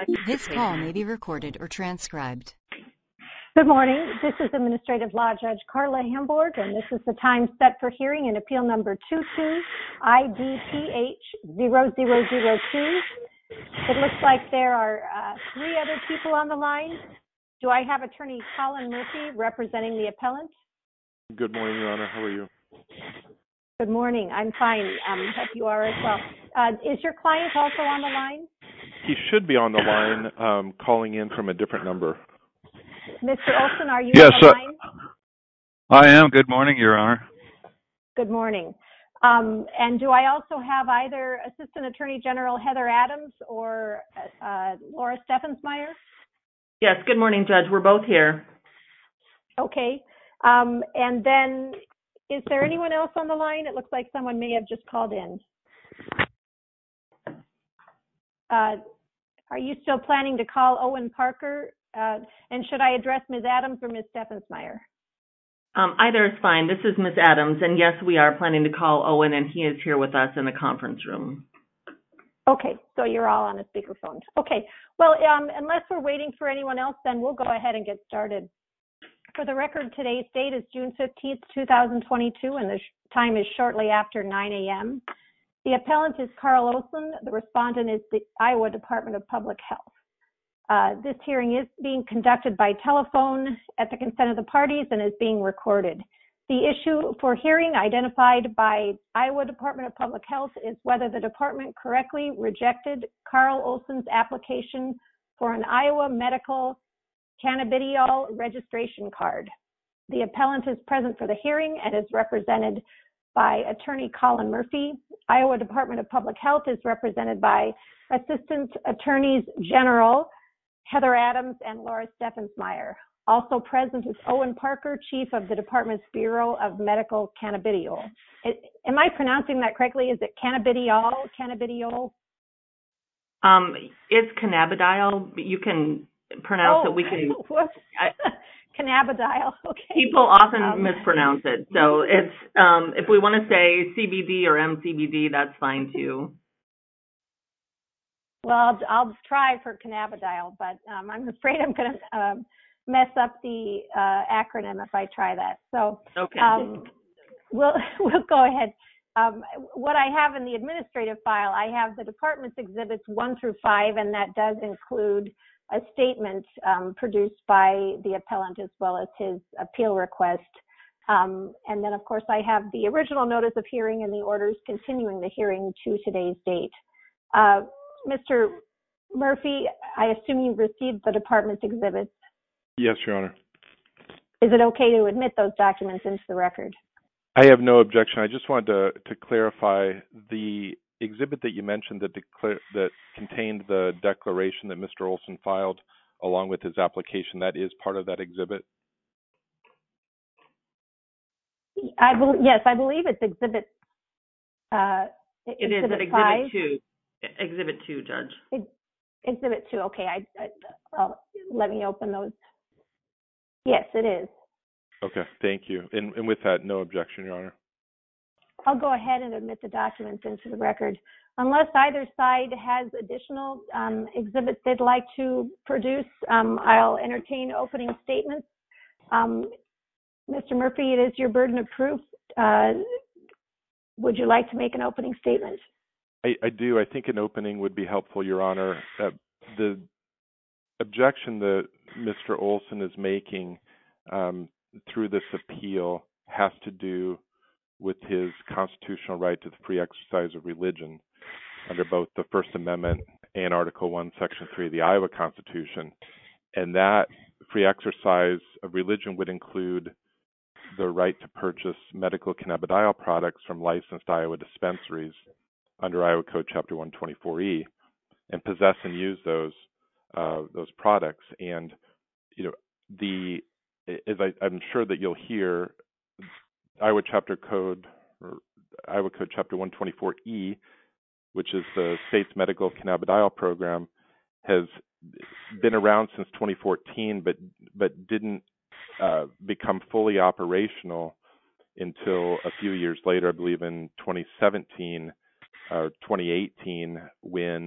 This call may be recorded or transcribed. Good morning. This is Administrative Law Judge Carla Hamburg, and this is the time set for hearing in Appeal Number 22-IDPH-0002. It looks like there are three other people on the line. Do I have Attorney Colin Murphy representing the appellant? Good morning, Your Honor. How are you? Good morning. I'm fine. Hope you are as well. Is your client also on the line? He should be on the line, calling in from a different number. Mr. Olson, are you on the line? I am. Good morning, Your Honor. Good morning. And do I also have either Assistant Attorney General Heather Adams or Laura Steffensmeyer? Yes, good morning, Judge. We're both here. Okay. And then is there anyone else on the line? It looks like someone may have just called in. Are you still planning to call Owen Parker? And should I address Ms. Adams or Ms. Steffensmeyer? Either is fine. This is Ms. Adams, and yes, we are planning to call Owen, and he is here with us in the conference room. Okay, so you're all on a speakerphone. Okay, well, unless we're waiting for anyone else, then we'll go ahead and get started. For the record, today's date is June 15th, 2022, and the time is shortly after 9 a.m. The appellant is Carl Olson. The respondent is the Iowa Department of Public Health. This hearing is being conducted by telephone at the consent of the parties and is being recorded. The issue for hearing identified by Iowa Department of Public Health is whether the department correctly rejected Carl Olson's application for an Iowa medical cannabidiol registration card. The appellant is present for the hearing and is represented by Attorney Colin Murphy. Iowa Department of Public Health is represented by Assistant Attorneys General Heather Adams and Laura Steffensmeyer. Also present is Owen Parker, Chief of the Department's Bureau of Medical Cannabidiol. Am I pronouncing that correctly? Is it cannabidiol? It's cannabidiol, but you can pronounce it. We can. Cannabidiol. Okay. People often mispronounce it, so it's if we want to say CBD or MCBD, that's fine too. Well, I'll try for cannabidiol, but I'm afraid I'm going to mess up the acronym if I try that. So okay. We'll go ahead. What I have in the administrative file, I have the department's exhibits 1 through 5, and that does include a statement produced by the appellant as well as his appeal request. And then, of course, I have the original notice of hearing and the orders continuing the hearing to today's date. Mr. Murphy, I assume you received the department's exhibits. Yes, Your Honor. Is it okay to admit those documents into the record? I have no objection. I just wanted to clarify the exhibit that you mentioned that contained the declaration that Mr. Olson filed along with his application. That is part of that exhibit? Yes, I believe it's exhibit. It is at exhibit 2. Exhibit 2, Judge. Exhibit 2. Okay, let me open those. Yes, it is. Okay, thank you. And with that, no objection, Your Honor. I'll go ahead and admit the documents into the record. Unless either side has additional exhibits they'd like to produce, I'll entertain opening statements. Mr. Murphy, it is your burden of proof. Would you like to make an opening statement? I do. I think an opening would be helpful, Your Honor. The objection that Mr. Olson is making through this appeal has to do with his constitutional right to the free exercise of religion under both the First Amendment and Article 1, Section 3 of the Iowa Constitution. And that free exercise of religion would include the right to purchase medical cannabidiol products from licensed Iowa dispensaries under Iowa Code Chapter 124E and possess and use those products. And I'm sure that you'll hear, Iowa Code Chapter 124E, which is the state's medical cannabidiol program, has been around since 2014, but didn't become fully operational until a few years later, I believe in 2017 or 2018, when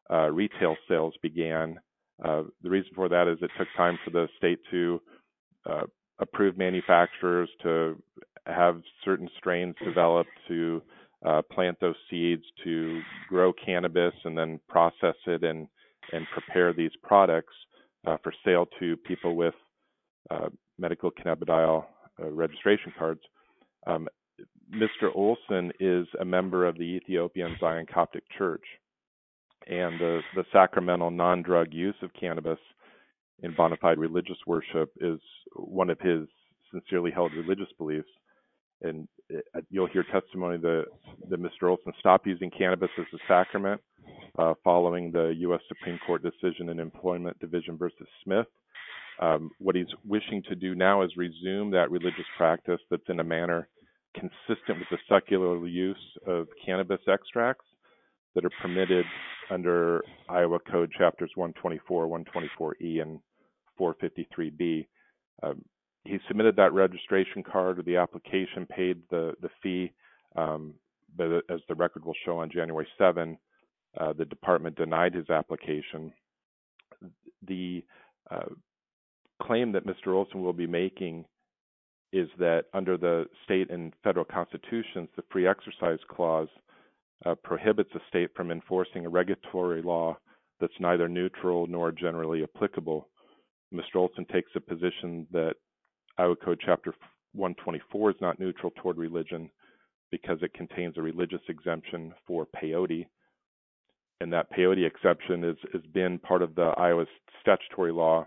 retail sales began. The reason for that is it took time for the state to approve manufacturers to have certain strains developed, to plant those seeds, to grow cannabis and then process it and prepare these products for sale to people with medical cannabidiol registration cards. Mr. Olson is a member of the Ethiopian Zion Coptic Church, and the sacramental non-drug use of cannabis in bona fide religious worship is one of his sincerely held religious beliefs. And you'll hear testimony that Mr. Olson stopped using cannabis as a sacrament following the U.S. Supreme Court decision in Employment Division versus Smith. What he's wishing to do now is resume that religious practice that's in a manner consistent with the secular use of cannabis extracts that are permitted under Iowa Code Chapters 124, 124E, and 453B. He submitted that registration card or the application, paid the fee, but as the record will show on January 7, the department denied his application. The claim that Mr. Olson will be making is that under the state and federal constitutions, the Free Exercise Clause prohibits a state from enforcing a regulatory law that's neither neutral nor generally applicable. Mr. Olson takes a position that Iowa Code Chapter 124 is not neutral toward religion because it contains a religious exemption for peyote. And that peyote exception has been part of the Iowa statutory law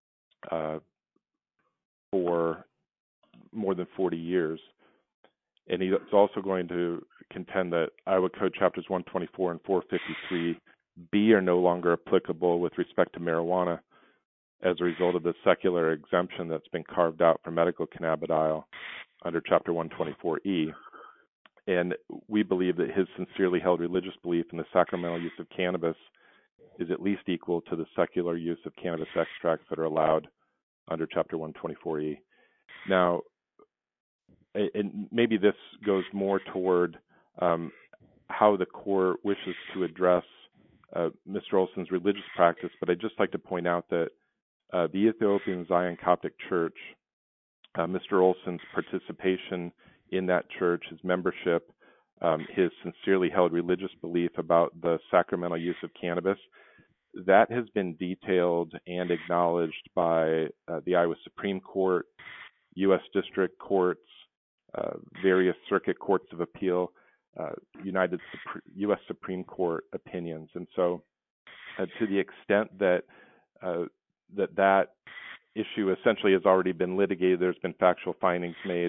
for more than 40 years. And he's also going to contend that Iowa Code Chapters 124 and 453B are no longer applicable with respect to marijuana as a result of the secular exemption that's been carved out for medical cannabidiol under Chapter 124E. And we believe that his sincerely held religious belief in the sacramental use of cannabis is at least equal to the secular use of cannabis extracts that are allowed under Chapter 124E. Now, and maybe this goes more toward how the court wishes to address Mr. Olson's religious practice, but I'd just like to point out that the Ethiopian Zion Coptic Church, Mr. Olson's participation in that church, his membership, his sincerely held religious belief about the sacramental use of cannabis, that has been detailed and acknowledged by the Iowa Supreme Court, U.S. District Courts, various circuit courts of appeal, U.S. Supreme Court opinions. And so to the extent that that issue essentially has already been litigated, there's been factual findings made,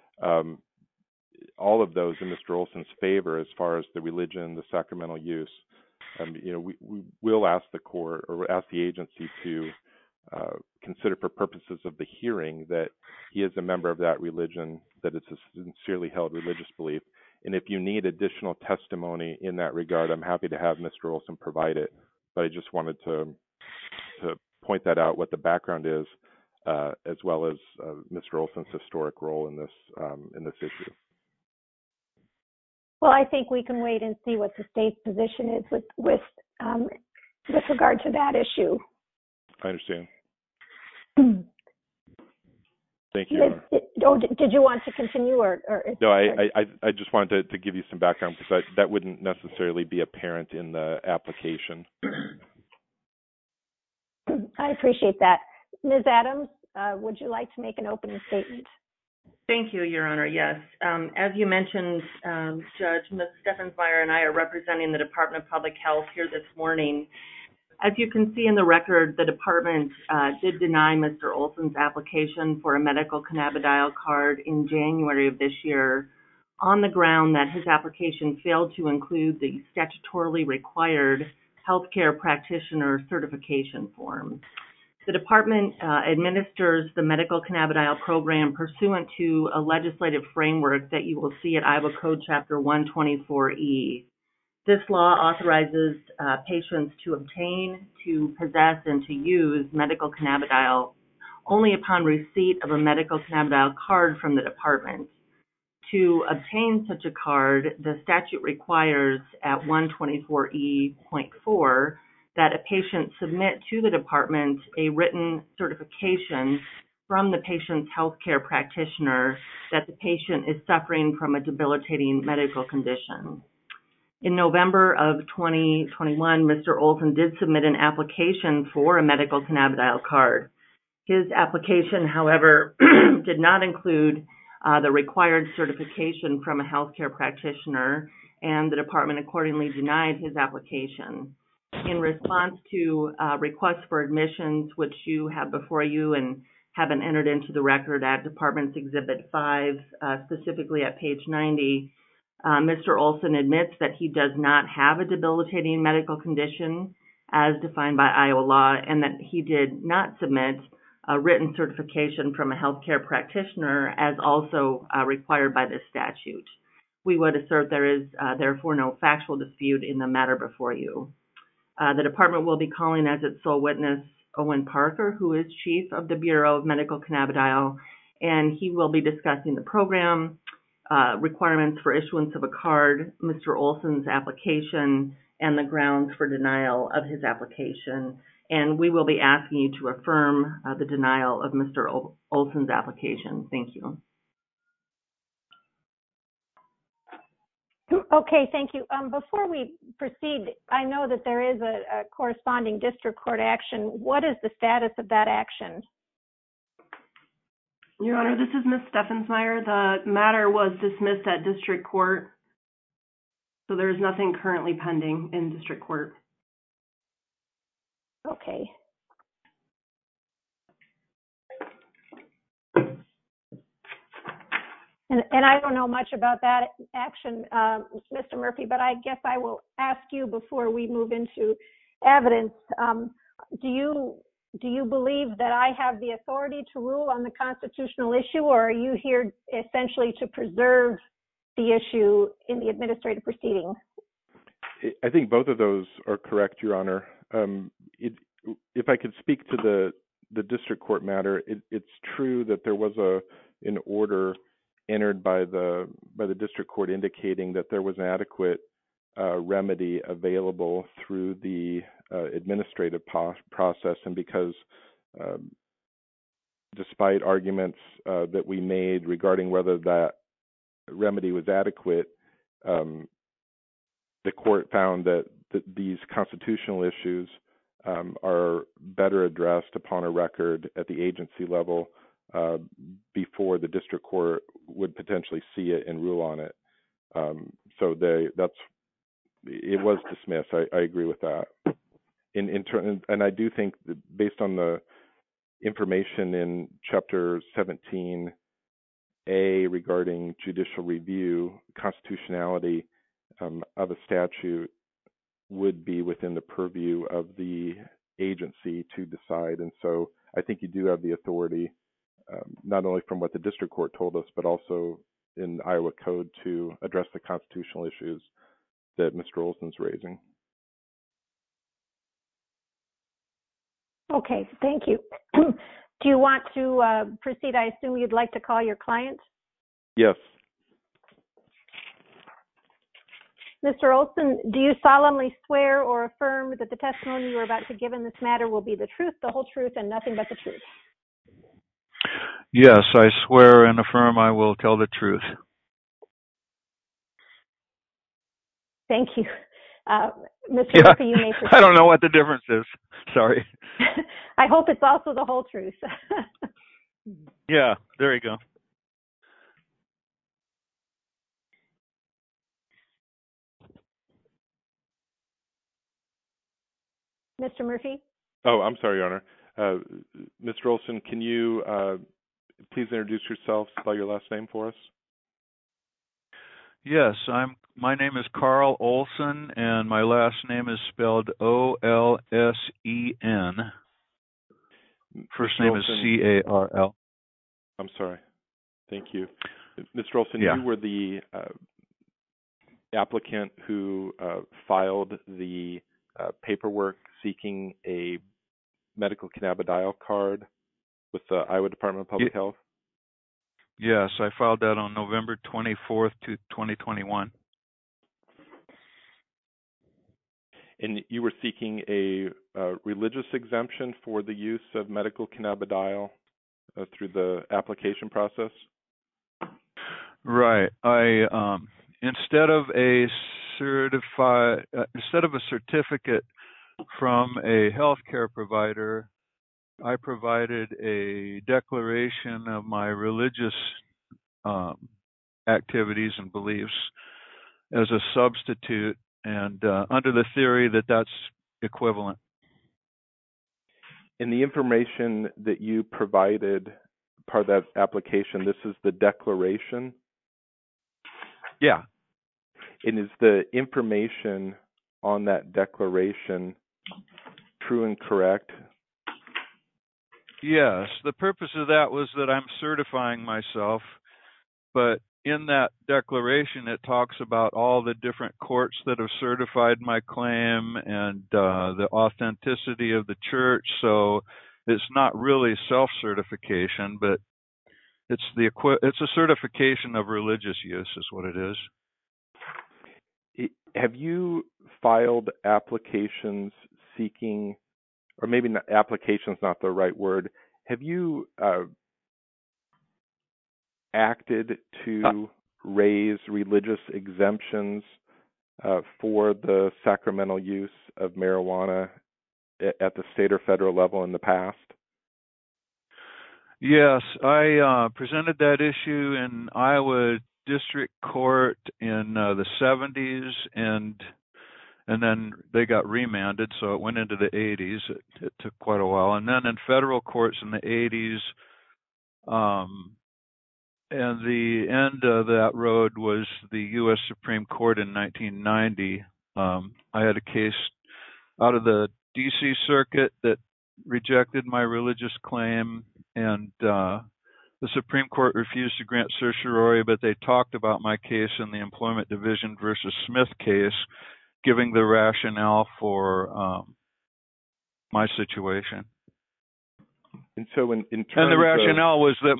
all of those in Mr. Olson's favor as far as the religion, the sacramental use. We will ask the court or ask the agency to consider for purposes of the hearing that he is a member of that religion, that it's a sincerely held religious belief. And if you need additional testimony in that regard, I'm happy to have Mr. Olson provide it. But I just wanted to point that out, what the background is, as well as Mr. Olson's historic role in this issue. Well, I think we can wait and see what the state's position is with regard to that issue. I understand. Thank you. Did you want to continue, or no? I just wanted to give you some background because that wouldn't necessarily be apparent in the application. I appreciate that. Ms. Adams, would you like to make an opening statement? Thank you, Your Honor. Yes. As you mentioned, Judge, Ms. Steffensmeyer and I are representing the Department of Public Health here this morning. As you can see in the record, the department did deny Mr. Olson's application for a medical cannabidiol card in January of this year on the ground that his application failed to include the statutorily required healthcare practitioner certification form. The department administers the medical cannabidiol program pursuant to a legislative framework that you will see at Iowa Code Chapter 124E. This law authorizes patients to obtain, to possess, and to use medical cannabidiol only upon receipt of a medical cannabidiol card from the department. To obtain such a card, the statute requires at 124E.4 that a patient submit to the department a written certification from the patient's healthcare practitioner that the patient is suffering from a debilitating medical condition. In November of 2021, Mr. Olson did submit an application for a medical cannabidiol card. His application, however, did not include the required certification from a healthcare practitioner, and the department accordingly denied his application. In response to requests for admissions, which you have before you and have been entered into the record at Department's Exhibit 5, specifically at page 90, Mr. Olson admits that he does not have a debilitating medical condition as defined by Iowa law, and that he did not submit a written certification from a healthcare practitioner as also required by this statute. We would assert there is therefore no factual dispute in the matter before you. The department will be calling as its sole witness Owen Parker, who is chief of the Bureau of Medical Cannabidiol, and he will be discussing the program, requirements for issuance of a card, Mr. Olson's application, and the grounds for denial of his application. And we will be asking you to affirm the denial of Mr. Olson's application. Thank you. Okay, thank you. Before we proceed, I know that there is a corresponding district court action. What is the status of that action? Your Honor, this is Ms. Steffensmeyer. The matter was dismissed at district court, so there is nothing currently pending in district court. Okay. And I don't know much about that action, Mr. Murphy, but I guess I will ask you before we move into evidence. Do you believe that I have the authority to rule on the constitutional issue, or are you here essentially to preserve the issue in the administrative proceeding? I think both of those are correct, Your Honor. If I could speak to the district court matter, it's true that there was an order entered by the district court indicating that there was an adequate remedy available through the administrative process, and because despite arguments that we made regarding whether that remedy was adequate, the court found that these constitutional issues are better addressed upon a record at the agency level before the district court would potentially see it and rule on it. So it was dismissed. I agree with that. And I do think that based on the information in Chapter 17A regarding judicial review, constitutionality of a statute would be within the purview of the agency to decide. And so I think you do have the authority, not only from what the district court told us, but also in Iowa Code to address the constitutional issues that Mr. Olson's raising. Okay, thank you. Do you want to proceed? I assume you'd like to call your client? Yes. Mr. Olson, do you solemnly swear or affirm that the testimony you are about to give in this matter will be the truth, the whole truth, and nothing but the truth? Yes, I swear and affirm I will tell the truth. Thank you. Mr. Murphy, you may proceed. I don't know what the difference is. Sorry. I hope it's also the whole truth. Yeah, there you go. Mr. Murphy? Oh, I'm sorry, Your Honor. Mr. Olson, can you please introduce yourself, spell your last name for us? Yes, my name is Carl Olson, and my last name is spelled Olsen. First name is Carl. I'm sorry. Thank you. Mr. Olson, Yeah. You were the applicant who filed the paperwork seeking a medical cannabidiol card with the Iowa Department of Public Health? Yes, I filed that on November 24th, 2021. And you were seeking a religious exemption for the use of medical cannabidiol through the application process? Right. I instead of a certificate from a healthcare provider, I provided a declaration of my religious activities and beliefs as a substitute, and under the theory that that's equivalent. In the information that you provided, part of that application, this is the declaration? Yeah. And is the information on that declaration true and correct? Yes. The purpose of that was that I'm certifying myself, but in that declaration, it talks about all the different courts that have certified my claim and the authenticity of the church. So it's not really self-certification, but it's a certification of religious use is what it is. Have you filed applications seeking, or maybe not, application's not the right word, have you acted to raise religious exemptions for the sacramental use of marijuana at the state or federal level in the past? Yes, I presented that issue in Iowa District Court in the 70s, and then they got remanded, so it went into the 80s. It took quite a while. And then in federal courts in the 80s, and the end of that road was the U.S. Supreme Court in 1990. I had a case out of the D.C. Circuit that rejected my religious claim, and the Supreme Court refused to grant certiorari, but they talked about my case in the Employment Division versus Smith case, giving the rationale for my situation. And so, in terms and the rationale was that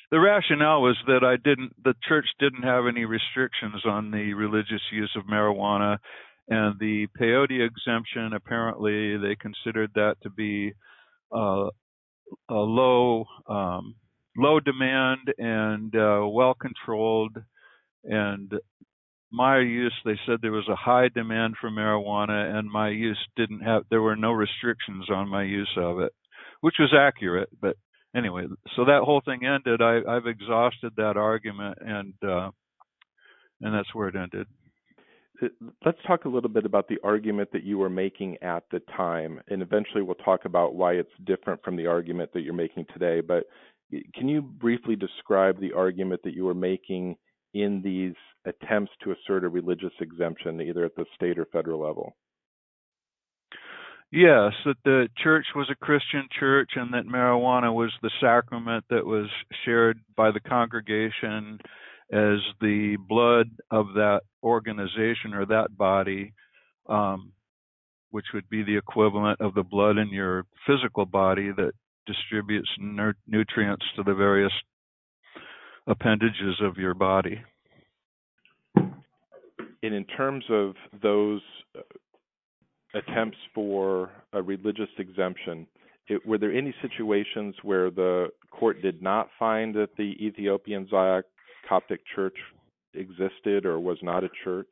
the church didn't have any restrictions on the religious use of marijuana, and the peyote exemption, apparently they considered that to be a low demand and well controlled, and my use, they said there was a high demand for marijuana, and my use there were no restrictions on my use of it, which was accurate. But anyway, so that whole thing ended. I've exhausted that argument, and that's where it ended. Let's talk a little bit about the argument that you were making at the time, and eventually we'll talk about why it's different from the argument that you're making today. But can you briefly describe the argument that you were making in these attempts to assert a religious exemption, either at the state or federal level? Yes, that the church was a Christian church and that marijuana was the sacrament that was shared by the congregation as the blood of that organization or that body, which would be the equivalent of the blood in your physical body that distributes nutrients to the various appendages of your body. And in terms of those attempts for a religious exemption, were there any situations where the court did not find that the Ethiopian Zayat Coptic Church existed or was not a church?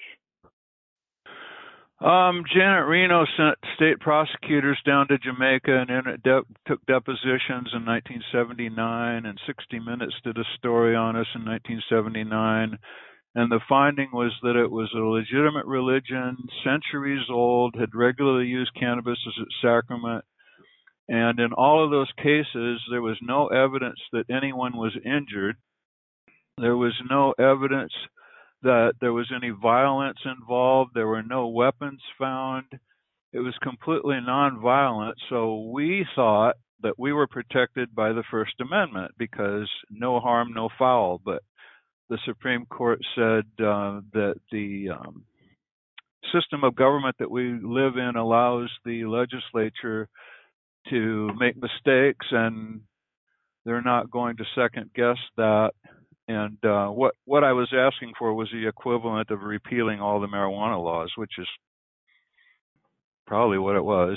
Janet Reno sent state prosecutors down to Jamaica and took depositions in 1979, and 60 Minutes did a story on us in 1979. And the finding was that it was a legitimate religion, centuries old, had regularly used cannabis as its sacrament. And in all of those cases, there was no evidence that anyone was injured. There was no evidence that there was any violence involved. There were no weapons found. It was completely nonviolent. So we thought that we were protected by the First Amendment because no harm, no foul. But the Supreme Court said that the system of government that we live in allows the legislature to make mistakes, and they're not going to second guess that. And what I was asking for was the equivalent of repealing all the marijuana laws, which is probably what it was.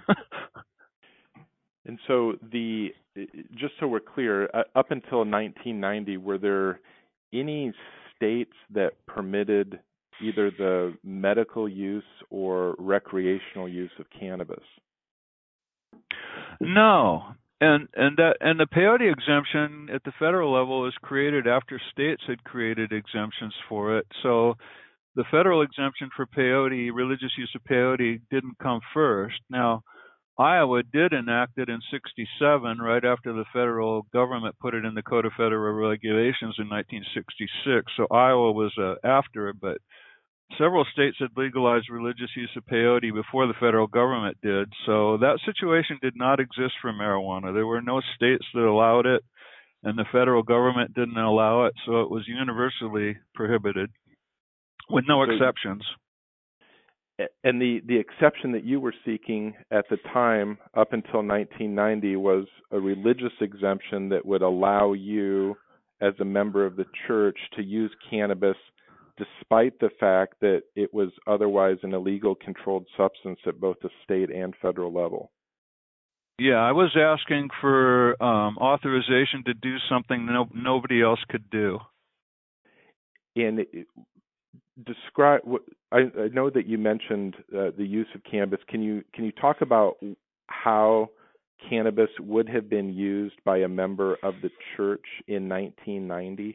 And so just so we're clear, up until 1990, were there any states that permitted either the medical use or recreational use of cannabis? No. And the peyote exemption at the federal level was created after states had created exemptions for it. So the federal exemption for peyote, religious use of peyote, didn't come first. Now, Iowa did enact it in '67, right after the federal government put it in the Code of Federal Regulations in 1966. So Iowa was after it, but several states had legalized religious use of peyote before the federal government did. So that situation did not exist for marijuana. There were no states that allowed it, and the federal government didn't allow it, so it was universally prohibited with no exceptions. And the exception that you were seeking at the time, up until 1990, was a religious exemption that would allow you, as a member of the church, to use cannabis despite the fact that it was otherwise an illegal controlled substance at both the state and federal level. Yeah, I was asking for authorization to do something nobody else could do. And describe. I know that you mentioned the use of cannabis. Can you talk about how cannabis would have been used by a member of the church in 1990?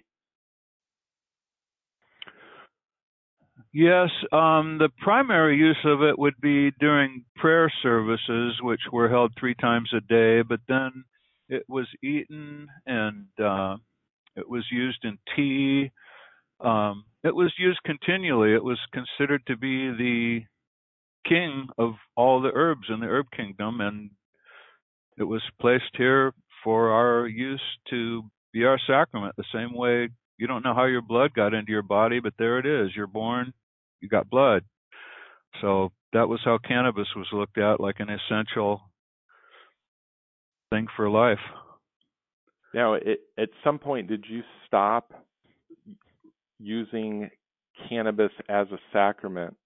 Yes, the primary use of it would be during prayer services, which were held 3 times a day, but then it was eaten and it was used in tea. It was used continually. It was considered to be the king of all the herbs in the herb kingdom, and it was placed here for our use to be our sacrament, the same way you don't know how your blood got into your body, but there it is. You're born, you got blood. So that was how cannabis was looked at, like an essential thing for life. Now, at some point, did you stop using cannabis as a sacrament?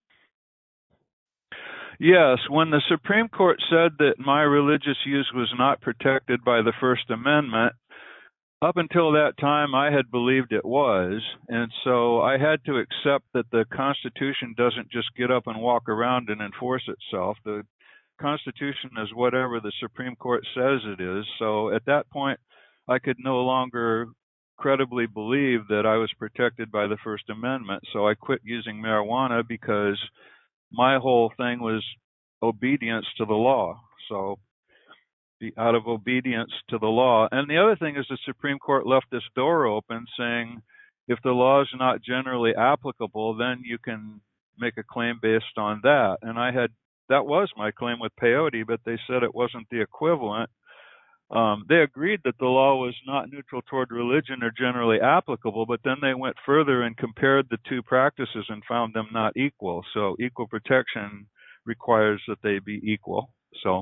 Yes, when the Supreme Court said that my religious use was not protected by the First Amendment, up until that time I had believed it was, and so I had to accept that the Constitution doesn't just get up and walk around and enforce itself. The Constitution is whatever the Supreme Court says it is, so at that point I could no longer credibly believe that I was protected by the First Amendment, so I quit using marijuana because my whole thing was obedience to the law. So out of obedience to the law. And the other thing is the Supreme Court left this door open saying if the law is not generally applicable, then you can make a claim based on that. And that was my claim with peyote, but they said it wasn't the equivalent. They agreed that the law was not neutral toward religion or generally applicable, but then they went further and compared the two practices and found them not equal. So equal protection requires that they be equal. So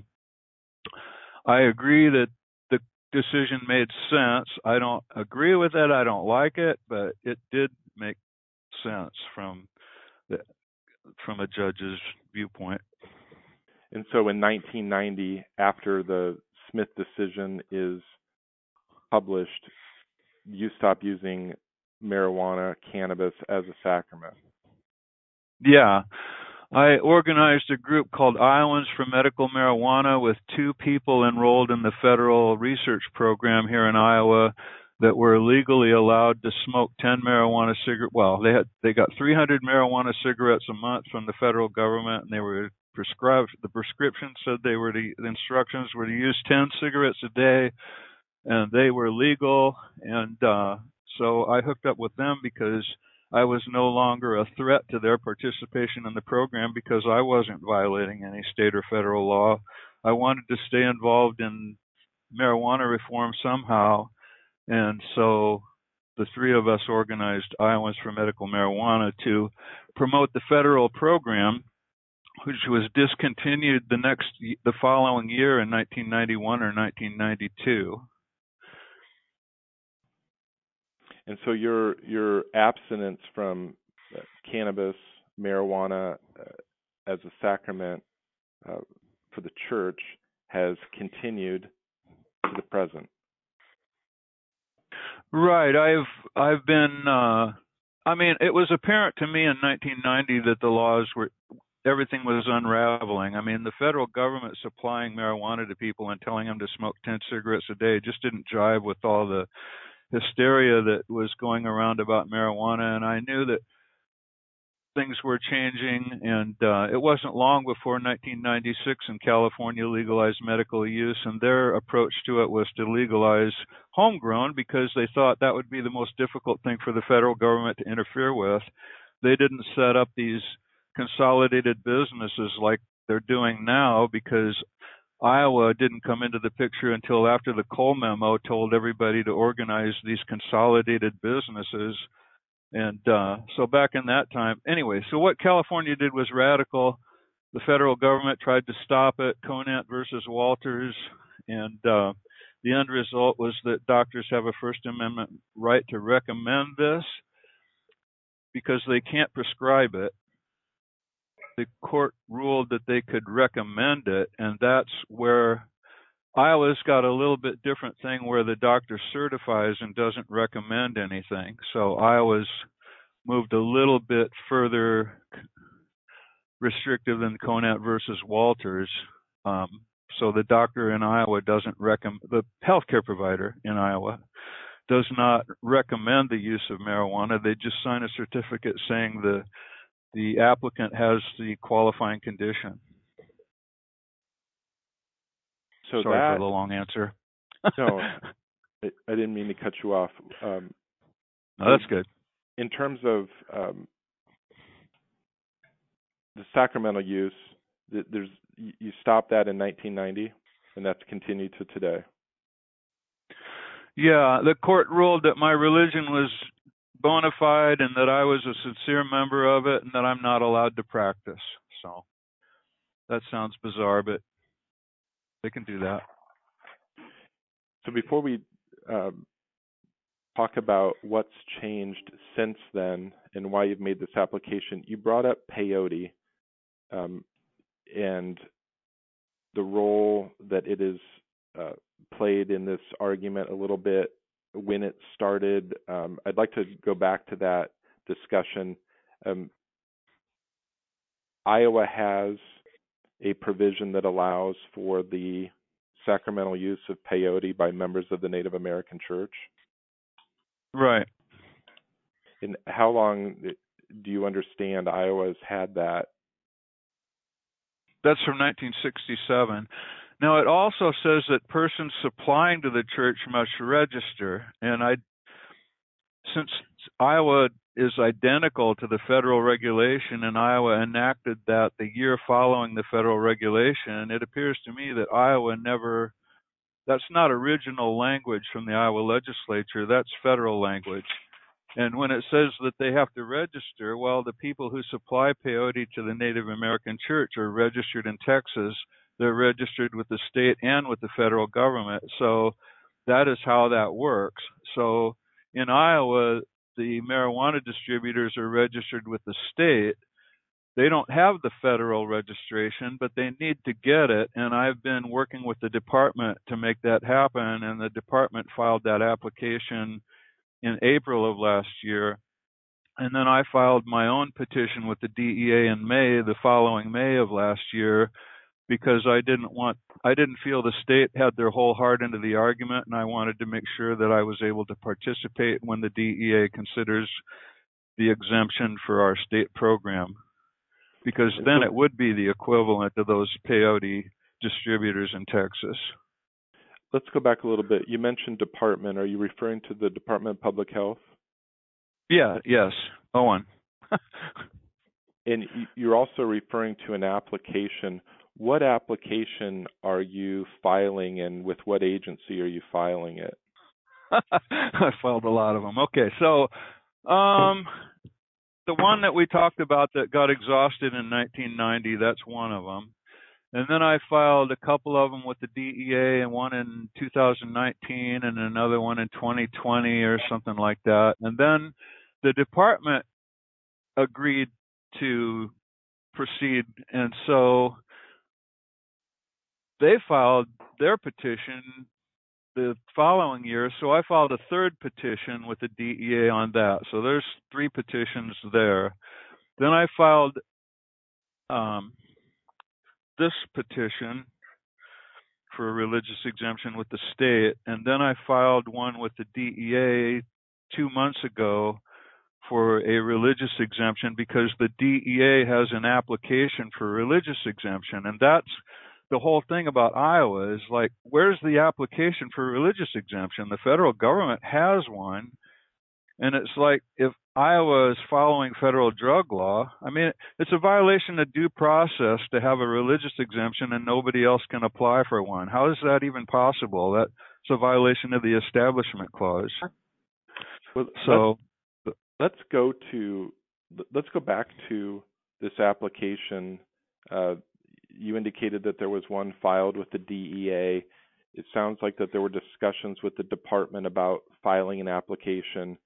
I agree that the decision made sense. I don't agree with it. I don't like it, but it did make sense from a judge's viewpoint. And so in 1990, after the Smith decision is published, you stop using marijuana, cannabis as a sacrament. Yeah. I organized a group called Iowans for Medical Marijuana with 2 people enrolled in the federal research program here in Iowa that were legally allowed to smoke 10 marijuana cigarettes. Well, they got 300 marijuana cigarettes a month from the federal government, and they were prescribed. The prescription said the instructions were to use 10 cigarettes a day, and they were legal. And so I hooked up with them because I was no longer a threat to their participation in the program because I wasn't violating any state or federal law. I wanted to stay involved in marijuana reform somehow, and so the 3 of us organized Iowans for Medical Marijuana to promote the federal program, which was discontinued the following year in 1991 or 1992. And so your abstinence from cannabis, marijuana as a sacrament for the church has continued to the present. Right. I've been. I mean, it was apparent to me in 1990 that the laws were. Everything was unraveling. I mean, the federal government supplying marijuana to people and telling them to smoke 10 cigarettes a day just didn't jive with all the hysteria that was going around about marijuana. And I knew that things were changing, and it wasn't long before 1996 and California legalized medical use, and their approach to it was to legalize homegrown because they thought that would be the most difficult thing for the federal government to interfere with. They didn't set up these consolidated businesses like they're doing now because Iowa didn't come into the picture until after the Cole memo told everybody to organize these consolidated businesses. And so back in that time, anyway, so what California did was radical. The federal government tried to stop it, Conant versus Walters, and the end result was that doctors have a First Amendment right to recommend this because they can't prescribe it. The court ruled that they could recommend it, and that's where Iowa's got a little bit different thing where the doctor certifies and doesn't recommend anything. So Iowa's moved a little bit further restrictive than Conant versus Walters. So the doctor in Iowa doesn't recommend, the healthcare provider in Iowa does not recommend the use of marijuana. They just sign a certificate saying the applicant has the qualifying condition. So sorry for the long answer. No, I didn't mean to cut you off. No, that's good. In terms of the sacramental use, you stopped that in 1990, and that's continued to today. Yeah, the court ruled that my religion was bona fide and that I was a sincere member of it and that I'm not allowed to practice. So that sounds bizarre, but they can do that. So before we talk about what's changed since then and why you've made this application, you brought up peyote and the role that it is played in this argument a little bit, when it started. I'd like to go back to that discussion. Iowa has a provision that allows for the sacramental use of peyote by members of the Native American Church. Right. And how long do you understand Iowa's had that? That's from 1967. Now, it also says that persons supplying to the church must register. And since Iowa is identical to the federal regulation, and Iowa enacted that the year following the federal regulation, it appears to me that Iowa never, that's not original language from the Iowa legislature, that's federal language. And when it says that they have to register, well, the people who supply peyote to the Native American Church are registered in Texas. They're registered with the state and with the federal government. So that is how that works. So in Iowa, the marijuana distributors are registered with the state. They don't have the federal registration, but they need to get it. And I've been working with the department to make that happen. And the department filed that application in April of last year. And then I filed my own petition with the DEA in May, the following May of last year, because I didn't feel the state had their whole heart into the argument, and I wanted to make sure that I was able to participate when the DEA considers the exemption for our state program, because then it would be the equivalent of those peyote distributors in Texas. Let's go back a little bit. You mentioned department. Are you referring to the Department of Public Health? Yeah, yes, Owen. And you're also referring to an application. What application are you filing, and with what agency are you filing it? I filed a lot of them. Okay, so the one that we talked about that got exhausted in 1990, that's one of them. And then I filed a couple of them with the DEA, and one in 2019 and another one in 2020 or something like that. And then the department agreed to proceed. And so they filed their petition the following year, so I filed a third petition with the DEA on that. So there's 3 petitions there. Then I filed this petition for a religious exemption with the state, and then I filed one with the DEA 2 months ago for a religious exemption because the DEA has an application for religious exemption, and that's the whole thing about Iowa is like, where's the application for religious exemption? The federal government has one, and it's like if Iowa is following federal drug law, I mean, it's a violation of due process to have a religious exemption and nobody else can apply for one. How is that even possible? That's a violation of the Establishment Clause. Well, so let's go back to this application. You indicated that there was one filed with the DEA. It sounds like that there were discussions with the department about filing an application.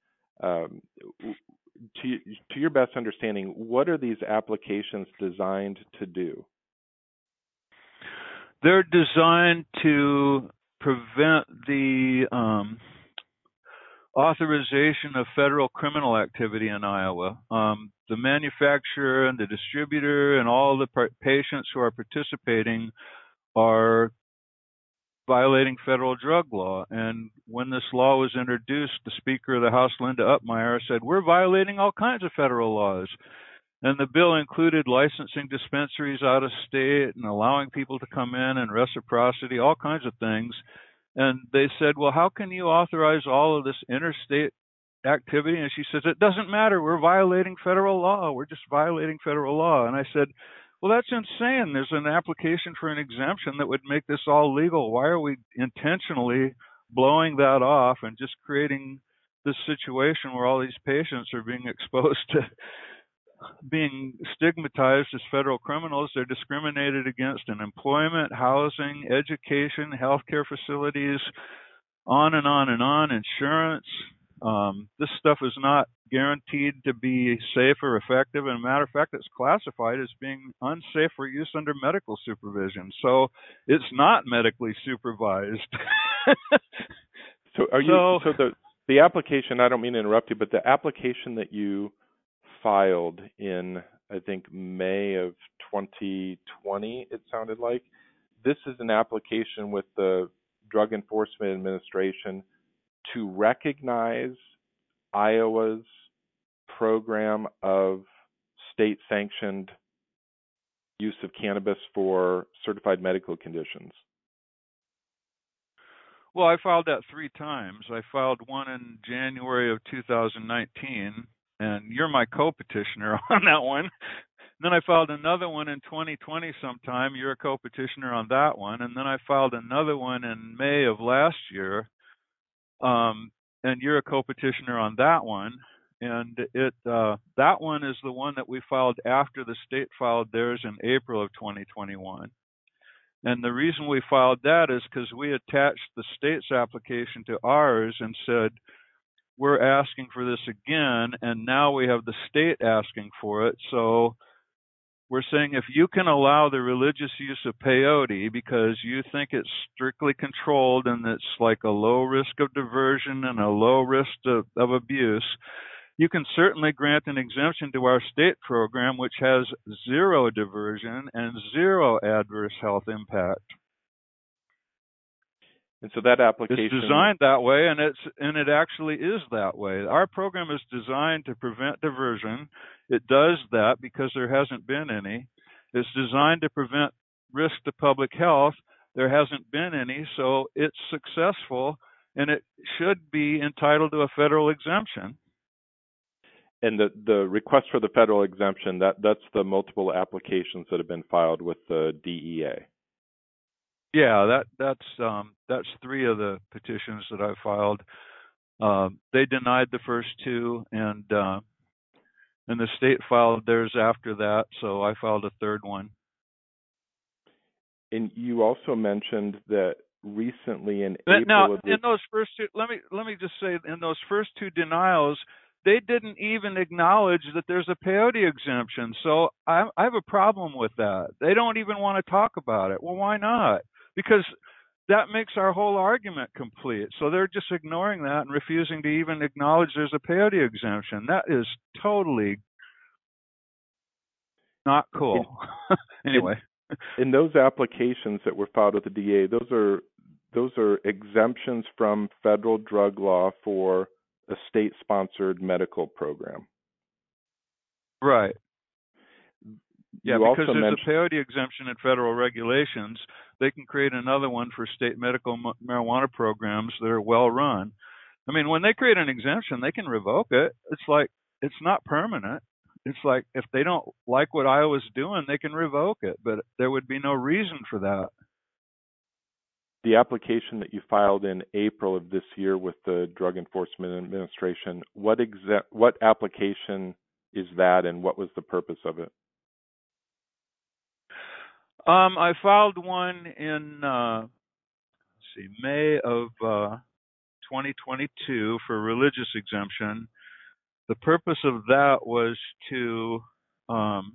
To your best understanding, what are these applications designed to do? They're designed to prevent the authorization of federal criminal activity in Iowa. The manufacturer and the distributor and all the patients who are participating are violating federal drug law. And when this law was introduced, the Speaker of the House, Linda Upmeyer, said, we're violating all kinds of federal laws. And the bill included licensing dispensaries out of state and allowing people to come in and reciprocity, all kinds of things. And they said, well, how can you authorize all of this interstate activity? And she says, it doesn't matter. We're violating federal law. We're just violating federal law. And I said, well, that's insane. There's an application for an exemption that would make this all legal. Why are we intentionally blowing that off and just creating this situation where all these patients are being exposed to being stigmatized as federal criminals? They're discriminated against in employment, housing, education, healthcare facilities, on and on and on, insurance. This stuff is not guaranteed to be safe or effective. And as a matter of fact, it's classified as being unsafe for use under medical supervision. So it's not medically supervised. So the application, I don't mean to interrupt you, but the application that you filed in, I think, May of 2020, it sounded like, this is an application with the Drug Enforcement Administration to recognize Iowa's program of state-sanctioned use of cannabis for certified medical conditions. Well, I filed that 3 times. I filed one in January of 2019, and you're my co-petitioner on that one. And then I filed another one in 2020 sometime. You're a co-petitioner on that one. And then I filed another one in May of last year. And you're a co-petitioner on that one. And that one is the one that we filed after the state filed theirs in April of 2021. And the reason we filed that is because we attached the state's application to ours and said, we're asking for this again, and now we have the state asking for it. So we're saying if you can allow the religious use of peyote because you think it's strictly controlled and it's like a low risk of diversion and a low risk of abuse, you can certainly grant an exemption to our state program, which has 0 diversion and 0 adverse health impact. And so that application is designed that way, and it actually is that way. Our program is designed to prevent diversion. It does that because there hasn't been any. It's designed to prevent risk to public health. There hasn't been any, so it's successful, and it should be entitled to a federal exemption. And the request for the federal exemption, that's the multiple applications that have been filed with the DEA. Yeah, that's 3 of the petitions that I filed. They denied the first 2, and the state filed theirs after that, so I filed a third one. And you also mentioned that recently in April of this... in those first 2, let me just say, in those first 2 denials, they didn't even acknowledge that there's a peyote exemption. So I have a problem with that. They don't even want to talk about it. Well, why not? because that makes our whole argument complete. So they're just ignoring that and refusing to even acknowledge there's a peyote exemption. That is totally not cool. Anyway. In those applications that were filed with the DA, those are exemptions from federal drug law for a state-sponsored medical program. Right. Yeah, you because there's a peyote exemption in federal regulations. They can create another one for state medical marijuana programs that are well run. I mean, when they create an exemption, they can revoke it. It's like, it's not permanent. It's like, if they don't like what Iowa's doing, they can revoke it, but there would be no reason for that. The application that you filed in April of this year with the Drug Enforcement Administration, what application is that, and what was the purpose of it? I filed one in May of 2022 for religious exemption. The purpose of that was to I'm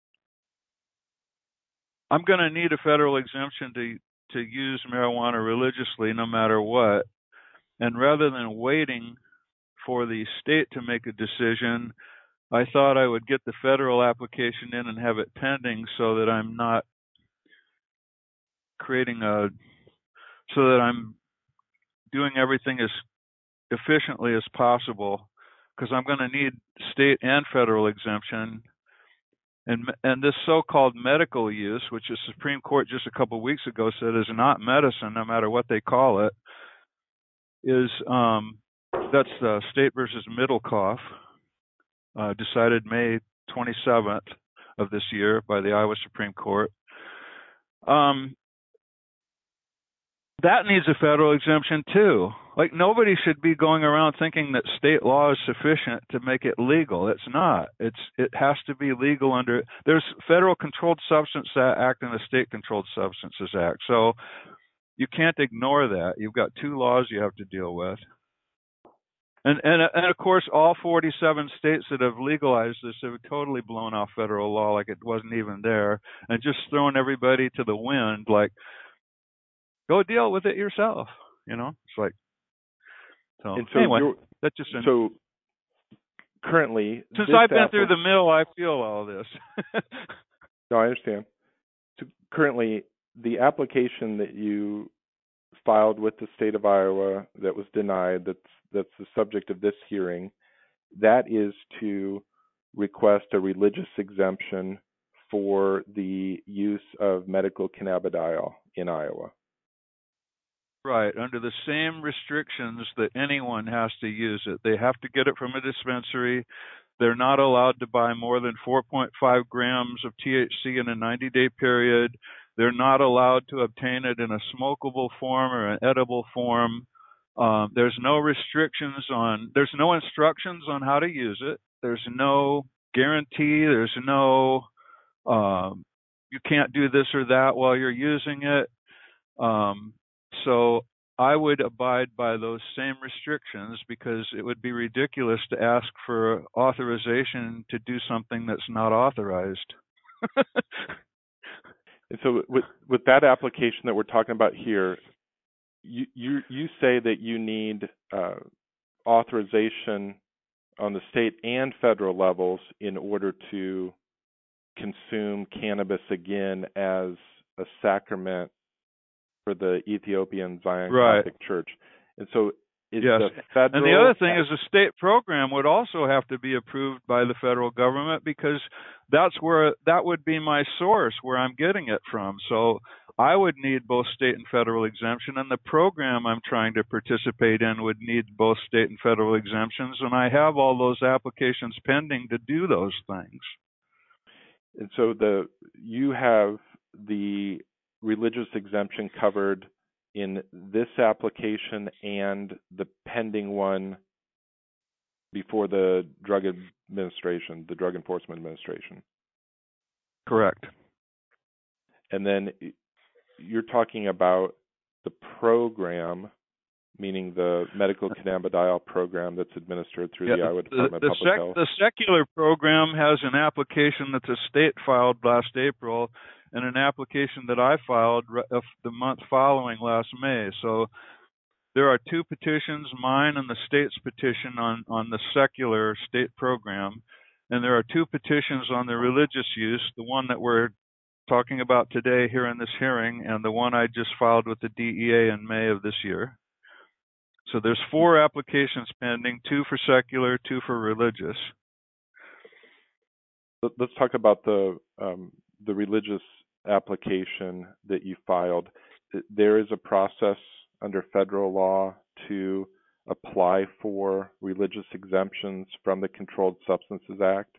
going to need a federal exemption to use marijuana religiously no matter what. And rather than waiting for the state to make a decision, I thought I would get the federal application in and have it pending so that I'm not so that I'm doing everything as efficiently as possible, because I'm going to need state and federal exemption. And this so-called medical use, which the Supreme Court just a couple of weeks ago said is not medicine, no matter what they call it, is that's State versus Middlecoff, decided May 27th of this year by the Iowa Supreme Court. That needs a federal exemption too. Like, nobody should be going around thinking that state law is sufficient to make it legal. It's not. It has to be legal under. There's Federal Controlled Substance Act and the State Controlled Substances Act. So you can't ignore that. You've got two laws you have to deal with. And of course, all 47 states that have legalized this have totally blown off federal law like it wasn't even there, and just thrown everybody to the wind. Like, go deal with it yourself. You know, it's like. So anyway, that's just so. Currently, since I've been through the mill, I feel all this. No, I understand. So currently, the application that you filed with the state of Iowa that was denied, that's the subject of this hearing, that is to request a religious exemption for the use of medical cannabidiol in Iowa. Right, under the same restrictions that anyone has to use it. They have to get it from a dispensary. They're not allowed to buy more than 4.5 grams of THC in a 90-day period. They're not allowed to obtain it in a smokable form or an edible form. There's no restrictions there's no instructions on how to use it. There's no guarantee. There's no, you can't do this or that while you're using it. So I would abide by those same restrictions, because it would be ridiculous to ask for authorization to do something that's not authorized. And so with that application that we're talking about here, you say that you need authorization on the state and federal levels in order to consume cannabis again as a sacrament for the Ethiopian Zion Catholic Church. And so is the federal... And the other thing is the state program would also have to be approved by the federal government, because that would be my source where I'm getting it from. So I would need both state and federal exemption, and the program I'm trying to participate in would need both state and federal exemptions, and I have all those applications pending to do those things. And so you have the religious exemption covered in this application and the pending one before the Drug Administration, the Drug Enforcement Administration. Correct. And then you're talking about the program, meaning the medical cannabidiol program that's administered through the Iowa Department of Public Health. The secular program has an application that the state filed last April, and an application that I filed the month following last May. So there are two petitions, mine and the state's petition on the secular state program, and there are two petitions on the religious use, the one that we're talking about today here in this hearing, and the one I just filed with the DEA in May of this year. So there's 4 applications pending, 2 for secular, 2 for religious. Let's talk about the religious application that you filed. There is a process under federal law to apply for religious exemptions from the Controlled Substances Act?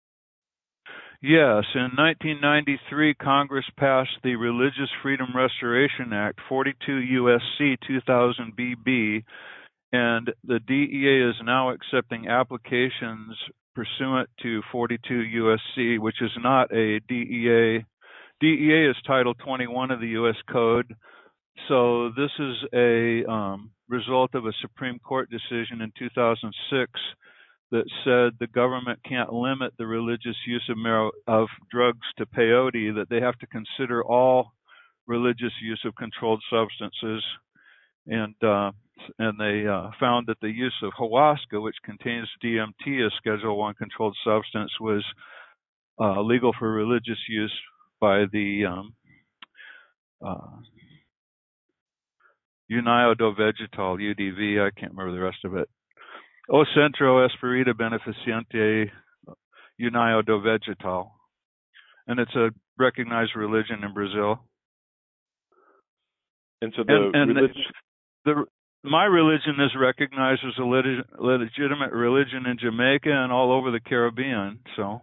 Yes, in 1993, Congress passed the Religious Freedom Restoration Act, 42 U.S.C. 2000 BB, and the DEA is now accepting applications pursuant to 42 U.S.C., which is not a DEA. DEA is Title 21 of the U.S. Code. So this is a result of a Supreme Court decision in 2006 that said the government can't limit the religious use of drugs to peyote, that they have to consider all religious use of controlled substances. And they found that the use of ayahuasca, which contains DMT, a Schedule I controlled substance, was legal for religious use by the União do Vegetal, UDV, I can't remember the rest of it. O Centro Espírita Beneficente União do Vegetal. And it's a recognized religion in Brazil. And so my religion is recognized as a legitimate religion in Jamaica and all over the Caribbean. So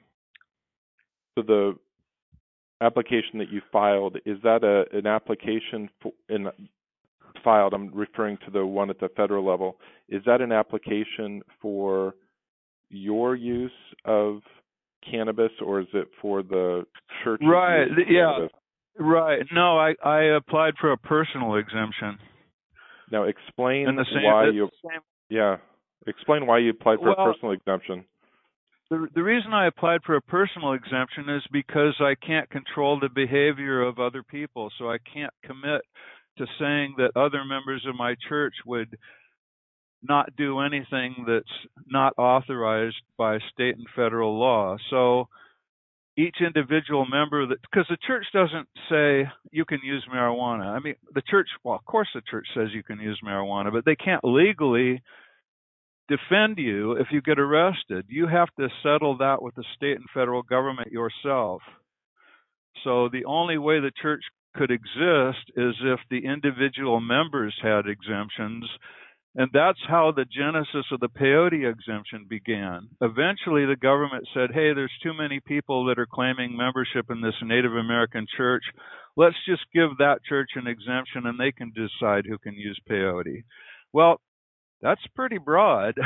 the application that you filed, is that an application filed? I'm referring to the one at the federal level. Is that an application for your use of cannabis, or is it for the church? Right. Yeah. Right. No, I applied for a personal exemption. Now explain why you applied for a personal exemption. The reason I applied for a personal exemption is because I can't control the behavior of other people, so I can't commit to saying that other members of my church would not do anything that's not authorized by state and federal law. So each individual member, because the church doesn't say you can use marijuana. I mean, the church, well, of course the church says you can use marijuana, but they can't legally defend you if you get arrested. You have to settle that with the state and federal government yourself. So the only way the church could exist is if the individual members had exemptions. And that's how the genesis of the peyote exemption began. Eventually, the government said, hey, there's too many people that are claiming membership in this Native American church. Let's just give that church an exemption and they can decide who can use peyote. Well, that's pretty broad.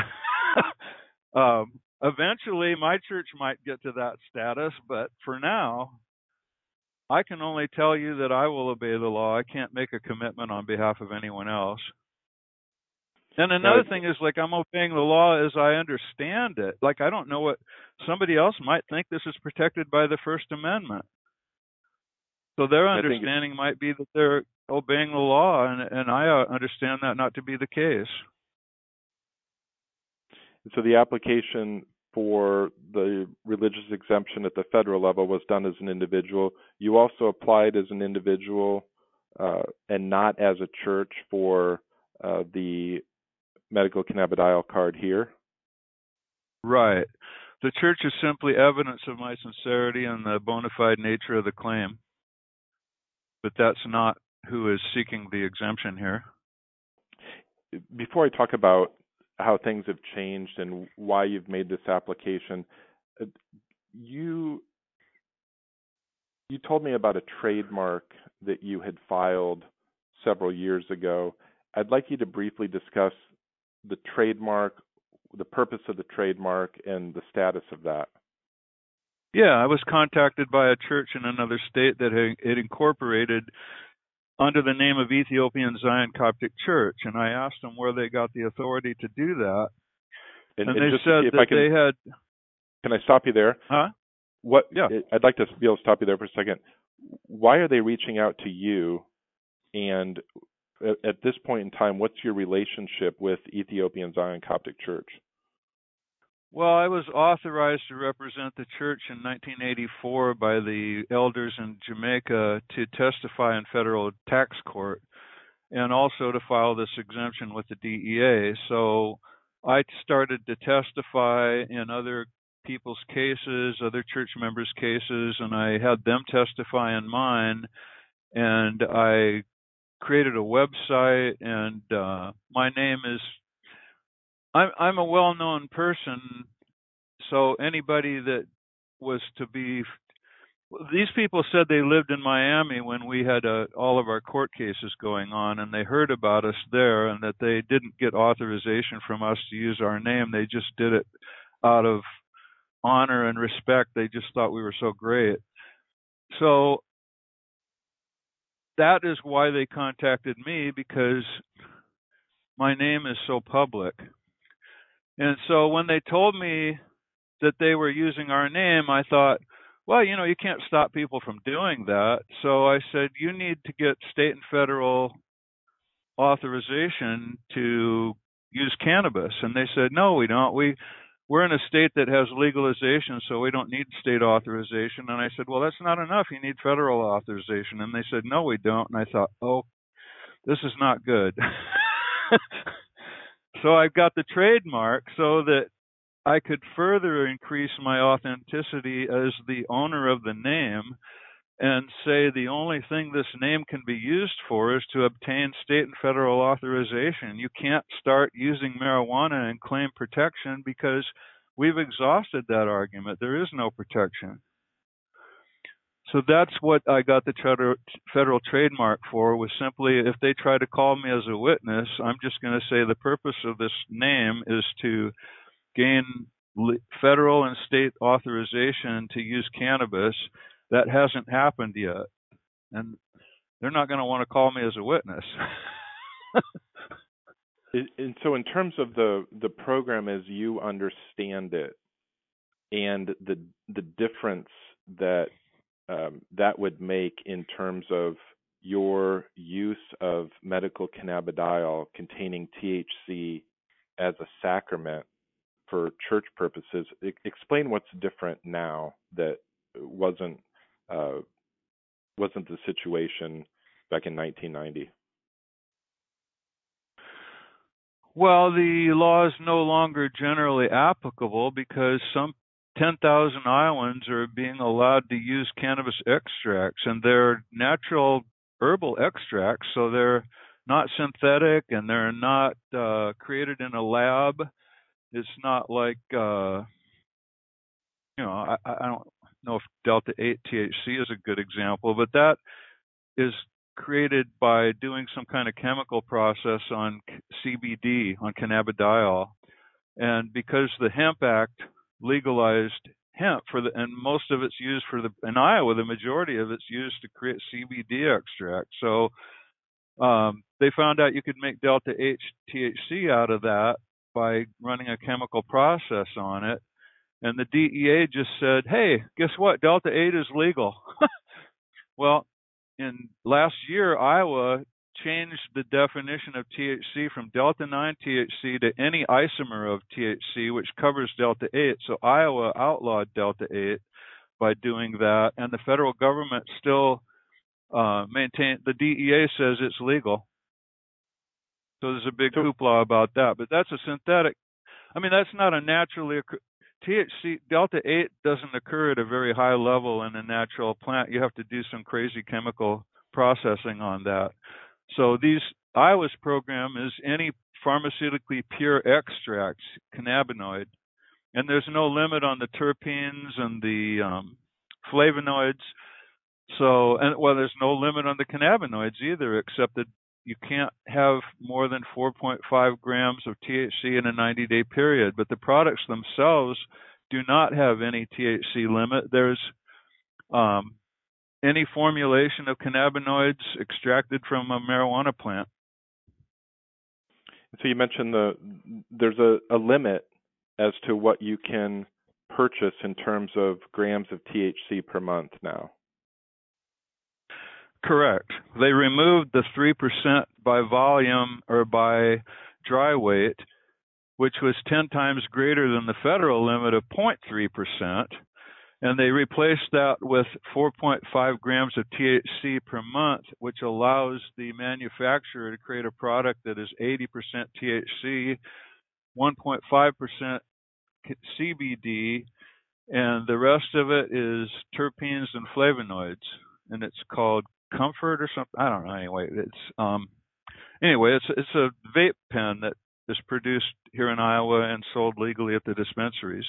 Eventually, my church might get to that status, but for now, I can only tell you that I will obey the law. I can't make a commitment on behalf of anyone else. And another thing is, like, I'm obeying the law as I understand it. Like, I don't know what somebody else might think this is protected by the First Amendment. So their understanding might be that they're obeying the law, and I understand that not to be the case. So the application for the religious exemption at the federal level was done as an individual. You also applied as an individual and not as a church for the medical cannabidiol card here? Right. The church is simply evidence of my sincerity and the bona fide nature of the claim. But that's not who is seeking the exemption here. Before I talk about how things have changed and why you've made this application, you told me about a trademark that you had filed several years ago. I'd like you to briefly discuss the trademark, the purpose of the trademark, and the status of that. Yeah, I was contacted by a church in another state that had incorporated under the name of Ethiopian Zion Coptic Church, and I asked them where they got the authority to do that. And they said that they had... Can I stop you there? Huh? Yeah. I'd like to be able to stop you there for a second. why are they reaching out to you? And at this point in time, what's your relationship with Ethiopian Zion Coptic Church? Well, I was authorized to represent the church in 1984 by the elders in Jamaica to testify in federal tax court and also to file this exemption with the DEA. So I started to testify in other people's cases, other church members' cases, and I had them testify in mine. And I created a website, and my name is, I'm a well-known person, so anybody that was to be, these people said they lived in Miami when we had all of our court cases going on, and they heard about us there, and that they didn't get authorization from us to use our name. They just did it out of honor and respect. They just thought we were so great. So that is why they contacted me, because my name is so public. And so when they told me that they were using our name, I thought, well, you can't stop people from doing that. So I said, you need to get state and federal authorization to use cannabis. And they said, no, we don't. We're in a state that has legalization, so we don't need state authorization. And I said, well, that's not enough. You need federal authorization. And they said, no, we don't. And I thought, oh, this is not good. So I got the trademark so that I could further increase my authenticity as the owner of the name and say the only thing this name can be used for is to obtain state and federal authorization. You can't start using marijuana and claim protection because we've exhausted that argument. There is no protection. So that's what I got the federal trademark for, was simply if they try to call me as a witness, I'm just going to say the purpose of this name is to gain federal and state authorization to use cannabis. That hasn't happened yet. And they're not going to want to call me as a witness. And so in terms of the program as you understand it and the difference that that would make in terms of your use of medical cannabidiol containing THC as a sacrament for church purposes, explain what's different now that wasn't the situation back in 1990. Well, the law is no longer generally applicable because some 10,000 Iowans are being allowed to use cannabis extracts, and they're natural herbal extracts, so they're not synthetic and they're not created in a lab. It's not like, I don't know if Delta 8 THC is a good example, but that is created by doing some kind of chemical process on CBD, on cannabidiol. And because the Hemp Act legalized hemp and most of it's used in Iowa, the majority of it's used to create CBD extract. So they found out you could make Delta 8 THC out of that by running a chemical process on it. And the DEA just said, hey, guess what? Delta 8 is legal. Well, in last year, Iowa changed the definition of THC from Delta 9 THC to any isomer of THC, which covers Delta 8. So Iowa outlawed Delta 8 by doing that, and the federal government still the DEA says it's legal. So there's a big hoopla about that. But that's a synthetic. That's not a naturally THC. Delta 8 doesn't occur at a very high level in a natural plant. You have to do some crazy chemical processing on that. So Iowa's program is any pharmaceutically pure extracts, cannabinoid, and there's no limit on the terpenes and the flavonoids. So, there's no limit on the cannabinoids either, except that you can't have more than 4.5 grams of THC in a 90-day period. But the products themselves do not have any THC limit. There's any formulation of cannabinoids extracted from a marijuana plant. So you mentioned there's a limit as to what you can purchase in terms of grams of THC per month now. Correct. They removed the 3% by volume or by dry weight, which was 10 times greater than the federal limit of 0.3%, and they replaced that with 4.5 grams of THC per month, which allows the manufacturer to create a product that is 80% THC, 1.5% CBD, and the rest of it is terpenes and flavonoids, and it's called Comfort or something. I don't know. Anyway, it's a vape pen that is produced here in Iowa and sold legally at the dispensaries.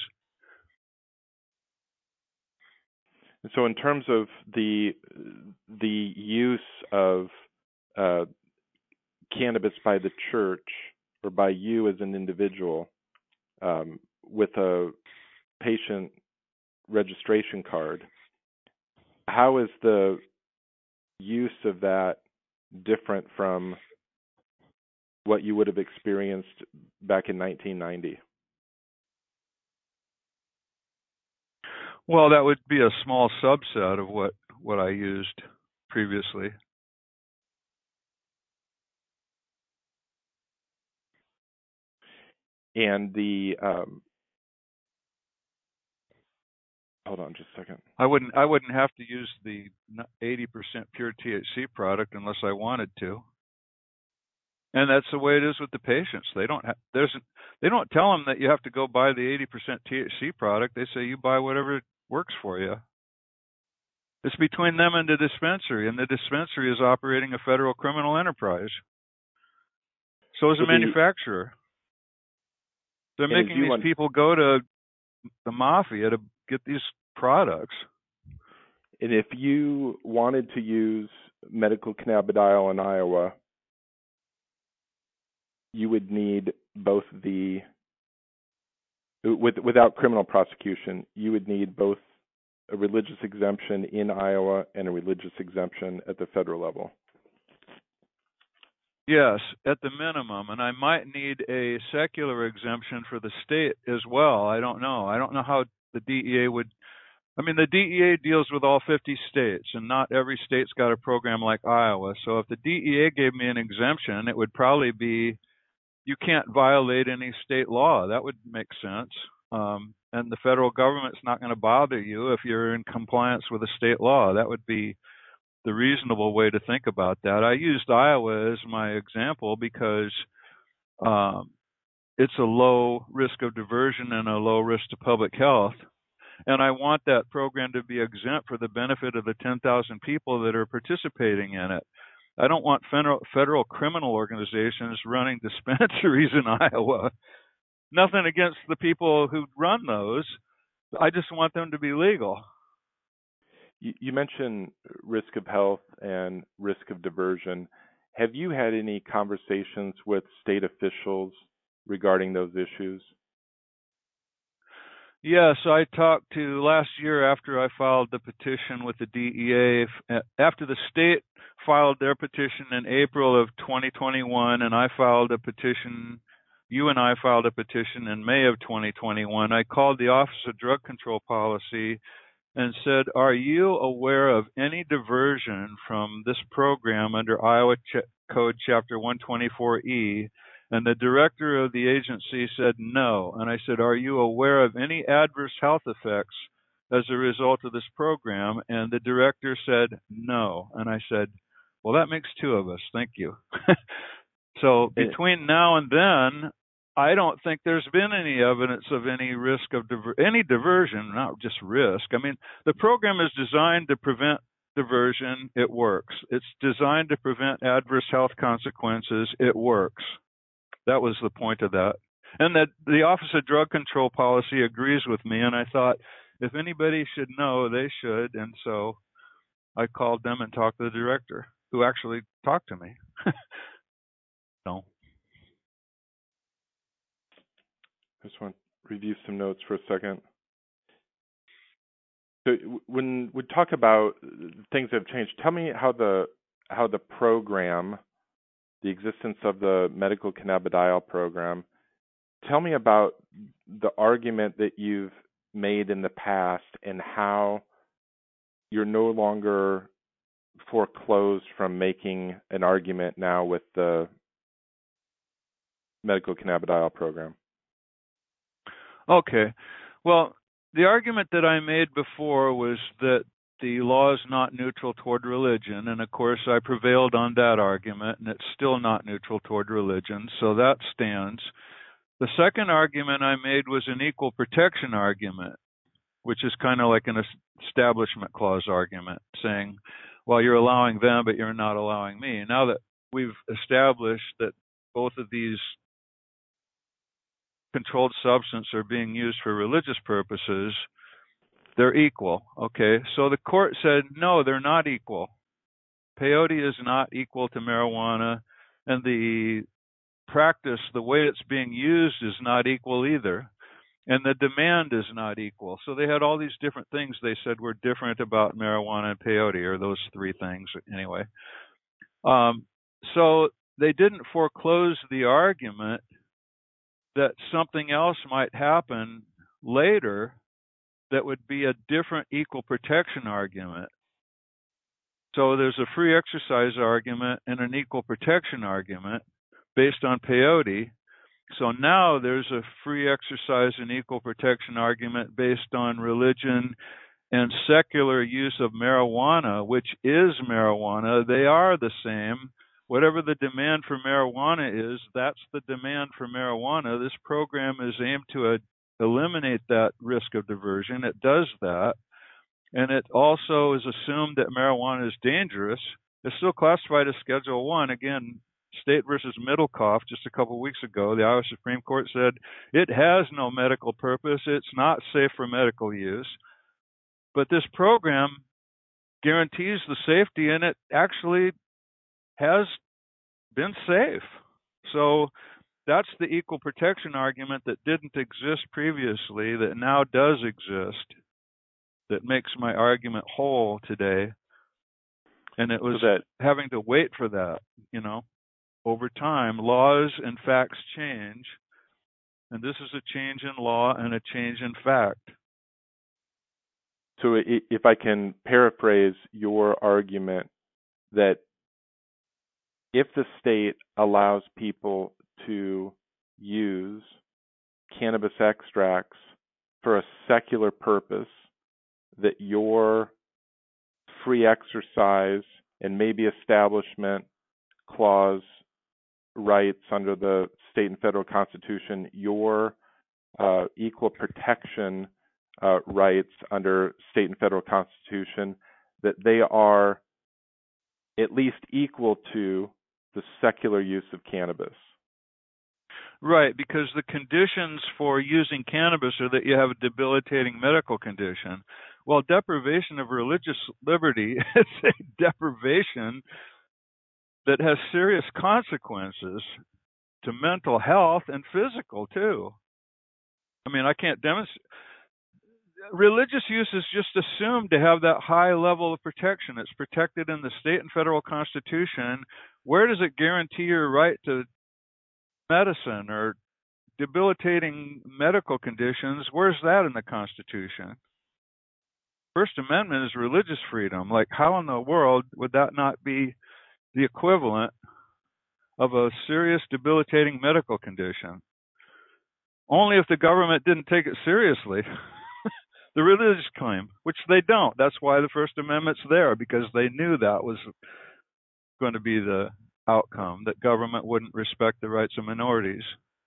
So, in terms of the use of cannabis by the church or by you as an individual with a patient registration card, how is the use of that different from what you would have experienced back in 1990? Well, that would be a small subset of what I used previously. And the hold on just a second. I wouldn't have to use the 80% pure THC product unless I wanted to. And that's the way it is with the patients. They don't tell them that you have to go buy the 80% THC product. They say you buy whatever works for you. It's between them and the dispensary is operating a federal criminal enterprise. So is the manufacturer. They're making these people go to the mafia to get these products. And if you wanted to use medical cannabidiol in Iowa, you would need both without criminal prosecution, you would need both a religious exemption in Iowa and a religious exemption at the federal level. Yes, at the minimum, and I might need a secular exemption for the state as well. I don't know. I don't know how the DEA would. I mean, the DEA deals with all 50 states, and not every state's got a program like Iowa. So if the DEA gave me an exemption, it would probably be you can't violate any state law. That would make sense. And the federal government's not going to bother you if you're in compliance with a state law. That would be the reasonable way to think about that. I used Iowa as my example because it's a low risk of diversion and a low risk to public health. And I want that program to be exempt for the benefit of the 10,000 people that are participating in it. I don't want federal criminal organizations running dispensaries in Iowa. Nothing against the people who run those. I just want them to be legal. You mentioned risk of health and risk of diversion. Have you had any conversations with state officials regarding those issues? Yes, I talked to last year after I filed the petition with the DEA. After the state filed their petition in April of 2021, and I filed a petition, you and I filed a petition in May of 2021, I called the Office of Drug Control Policy and said, are you aware of any diversion from this program under Iowa Code Chapter 124E? And the director of the agency said no. And I said, are you aware of any adverse health effects as a result of this program? And the director said no. And I said, well, that makes two of us. Thank you. So between now and then, I don't think there's been any evidence of any risk of any diversion, not just risk. I mean, the program is designed to prevent diversion. It works. It's designed to prevent adverse health consequences. It works. That was the point of that. And that the Office of Drug Control Policy agrees with me. And I thought, if anybody should know, they should. And so I called them and talked to the director, who actually talked to me. So. I just want to review some notes for a second. So when we talk about things that have changed, tell me how the program, the existence of the medical cannabidiol program, tell me about the argument that you've made in the past and how you're no longer foreclosed from making an argument now with the medical cannabidiol program? Okay. Well, the argument that I made before was that the law is not neutral toward religion, and of course I prevailed on that argument, and it's still not neutral toward religion, so that stands. The second argument I made was an equal protection argument, which is kind of like an establishment clause argument, saying, well, you're allowing them, but you're not allowing me. Now that we've established that both of these controlled substances are being used for religious purposes, they're equal. Okay, so the court said, no, they're not equal. Peyote is not equal to marijuana, and the practice, the way it's being used, is not equal either. And the demand is not equal. So they had all these different things they said were different about marijuana and peyote, or those three things anyway. So they didn't foreclose the argument that something else might happen later that would be a different equal protection argument. So there's a free exercise argument and an equal protection argument based on peyote. So now there's a free exercise and equal protection argument based on religion and secular use of marijuana, which is marijuana. They are the same. Whatever the demand for marijuana is, that's the demand for marijuana. This program is aimed to eliminate that risk of diversion. It does that. And it also is assumed that marijuana is dangerous. It's still classified as Schedule 1. Again, State versus Middlecoff just a couple of weeks ago, the Iowa Supreme Court said it has no medical purpose. It's not safe for medical use. But this program guarantees the safety, and it actually has been safe. So that's the equal protection argument that didn't exist previously, that now does exist, that makes my argument whole today. And it was having to wait for that, Over time, laws and facts change, and this is a change in law and a change in fact. So if I can paraphrase your argument, that if the state allows people to use cannabis extracts for a secular purpose, that your free exercise and maybe establishment clause rights under the state and federal constitution, your equal protection rights under state and federal constitution, that they are at least equal to the secular use of cannabis. Right, because the conditions for using cannabis are that you have a debilitating medical condition. Well, deprivation of religious liberty is a deprivation that has serious consequences to mental health and physical too. I mean, I can't demonstrate. Religious use is just assumed to have that high level of protection. It's protected in the state and federal constitution. Where does it guarantee your right to medicine or debilitating medical conditions? Where's that in the Constitution? First Amendment is religious freedom. Like, how in the world would that not be the equivalent of a serious debilitating medical condition? Only if the government didn't take it seriously. The religious claim, which they don't. That's why the First Amendment's there, because they knew that was going to be the outcome, that government wouldn't respect the rights of minorities.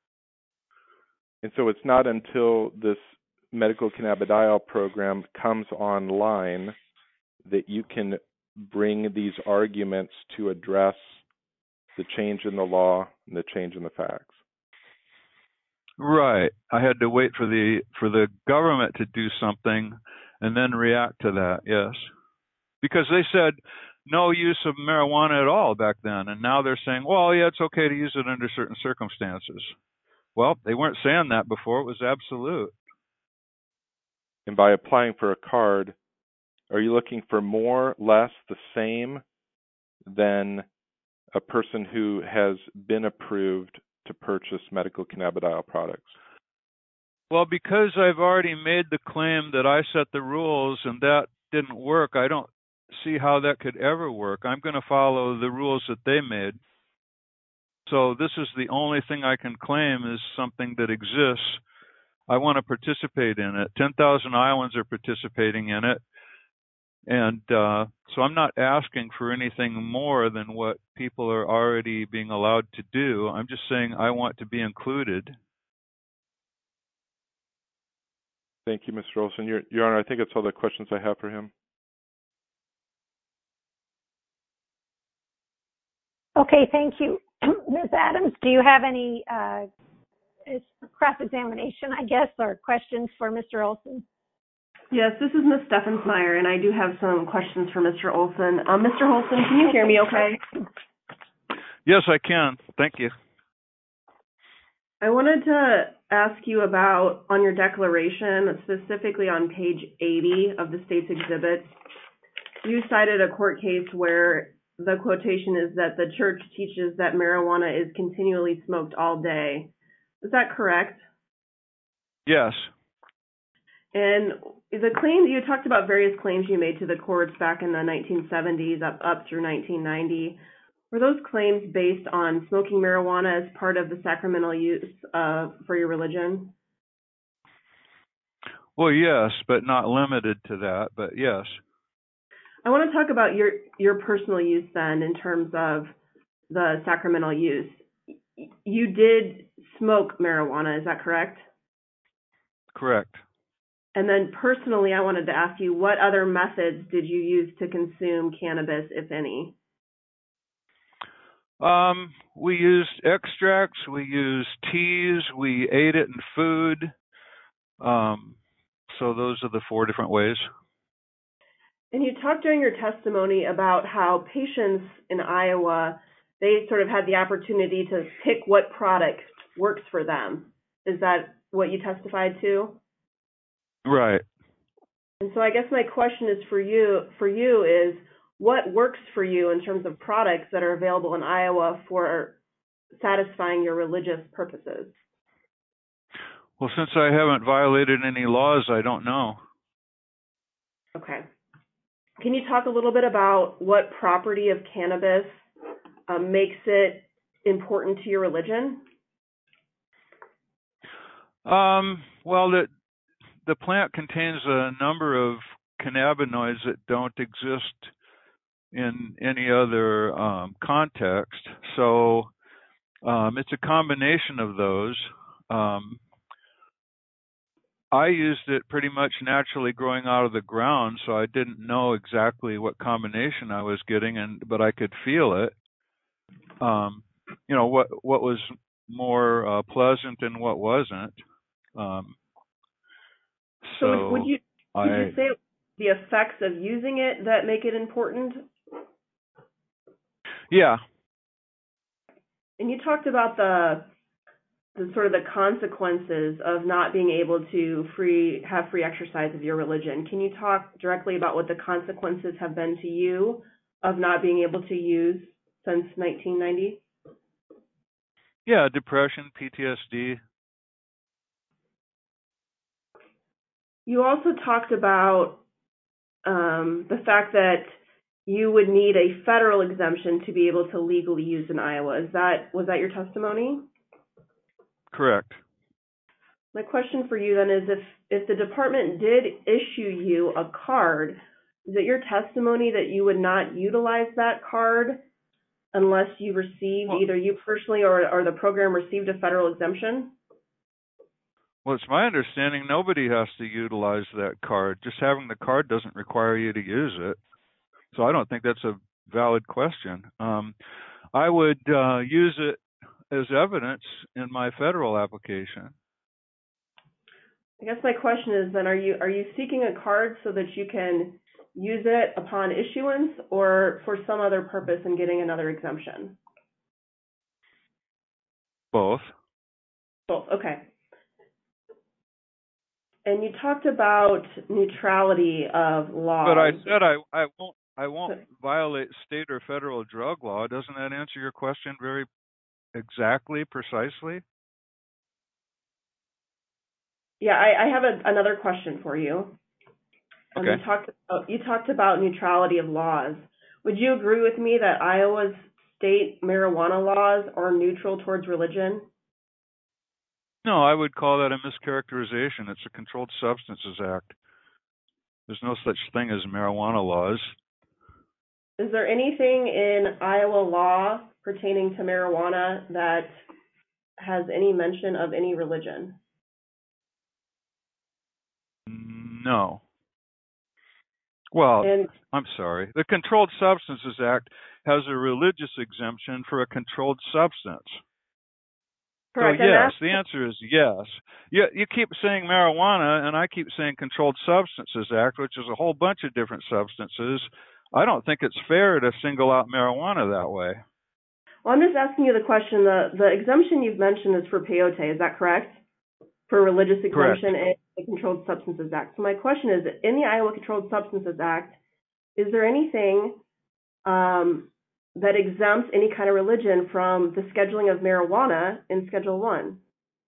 And so it's not until this medical cannabidiol program comes online that you can bring these arguments to address the change in the law and the change in the facts. Right. I had to wait for the government to do something and then react to that, yes. Because they said no use of marijuana at all back then, and now they're saying, well, yeah, it's okay to use it under certain circumstances. Well, they weren't saying that before. It was absolute. And by applying for a card, are you looking for more, less, the same than a person who has been approved to purchase medical cannabidiol products? Well, because I've already made the claim that I set the rules and that didn't work, I don't see how that could ever work. I'm going to follow the rules that they made. So this is the only thing I can claim is something that exists. I want to participate in it. 10,000 Iowans are participating in it. And so I'm not asking for anything more than what people are already being allowed to do. I'm just saying I want to be included. Thank you, Mr. Olson. Your Honor, I think that's all the questions I have for him. Okay, thank you. Ms. Adams, do you have any cross-examination, I guess, or questions for Mr. Olson? Yes, this is Ms. Steffensmeyer, and I do have some questions for Mr. Olson. Mr. Olson, can you hear me okay? Yes, I can. Thank you. I wanted to ask you about, on your declaration, specifically on page 80 of the state's exhibit, you cited a court case where the quotation is that the church teaches that marijuana is continually smoked all day. Is that correct? Yes. And the claims, you talked about various claims you made to the courts back in the 1970s up through 1990. Were those claims based on smoking marijuana as part of the sacramental use for your religion? Well, yes, but not limited to that, but yes. I want to talk about your personal use then in terms of the sacramental use. You did smoke marijuana, is that correct? Correct. And then personally, I wanted to ask you, what other methods did you use to consume cannabis, if any? We used extracts, we used teas, we ate it in food. So those are the 4 different ways. And you talked during your testimony about how patients in Iowa, they sort of had the opportunity to pick what product works for them. Is that what you testified to? Right. And so I guess my question is for you is, what works for you in terms of products that are available in Iowa for satisfying your religious purposes? Well, since I haven't violated any laws, I don't know. Okay. Can you talk a little bit about what property of cannabis makes it important to your religion? Well, the plant contains a number of cannabinoids that don't exist in any other context. So it's a combination of those. I used it pretty much naturally growing out of the ground, so I didn't know exactly what combination I was getting, but I could feel it. What was more pleasant and what wasn't. So would you say the effects of using it that make it important? Yeah. And you talked about the sort of the consequences of not being able to have free exercise of your religion. Can you talk directly about what the consequences have been to you of not being able to use since 1990? Yeah, depression, PTSD. You also talked about the fact that you would need a federal exemption to be able to legally use in Iowa. Was that your testimony? Correct. My question for you then is, if the department did issue you a card, is it your testimony that you would not utilize that card unless you received, either you personally or the program received a federal exemption? Well, it's my understanding nobody has to utilize that card. Just having the card doesn't require you to use it. So I don't think that's a valid question. I would use it as evidence in my federal application. I guess my question is then, are you seeking a card so that you can use it upon issuance or for some other purpose in getting another exemption? Both. Both, okay. And you talked about neutrality of laws. But I said I won't violate state or federal drug law. Doesn't that answer your question very exactly, precisely? Yeah, I have another question for you. And Okay. you talked about neutrality of laws. Would you agree with me that Iowa's state marijuana laws are neutral towards religion? No, I would call that a mischaracterization. It's a Controlled Substances Act. There's no such thing as marijuana laws. Is there anything in Iowa law pertaining to marijuana that has any mention of any religion? No. Well, And I'm sorry. The Controlled Substances Act has a religious exemption for a controlled substance. correct. So yes, the answer is yes. You keep saying marijuana, and I keep saying Controlled Substances Act, which is a whole bunch of different substances. I don't think it's fair to single out marijuana that way. Well, I'm just asking you the question. The exemption you've mentioned is for peyote. Is that correct? For religious exemption in the Controlled Substances Act. So my question is, in the Iowa Controlled Substances Act, is there anything that exempts any kind of religion from the scheduling of marijuana in Schedule 1?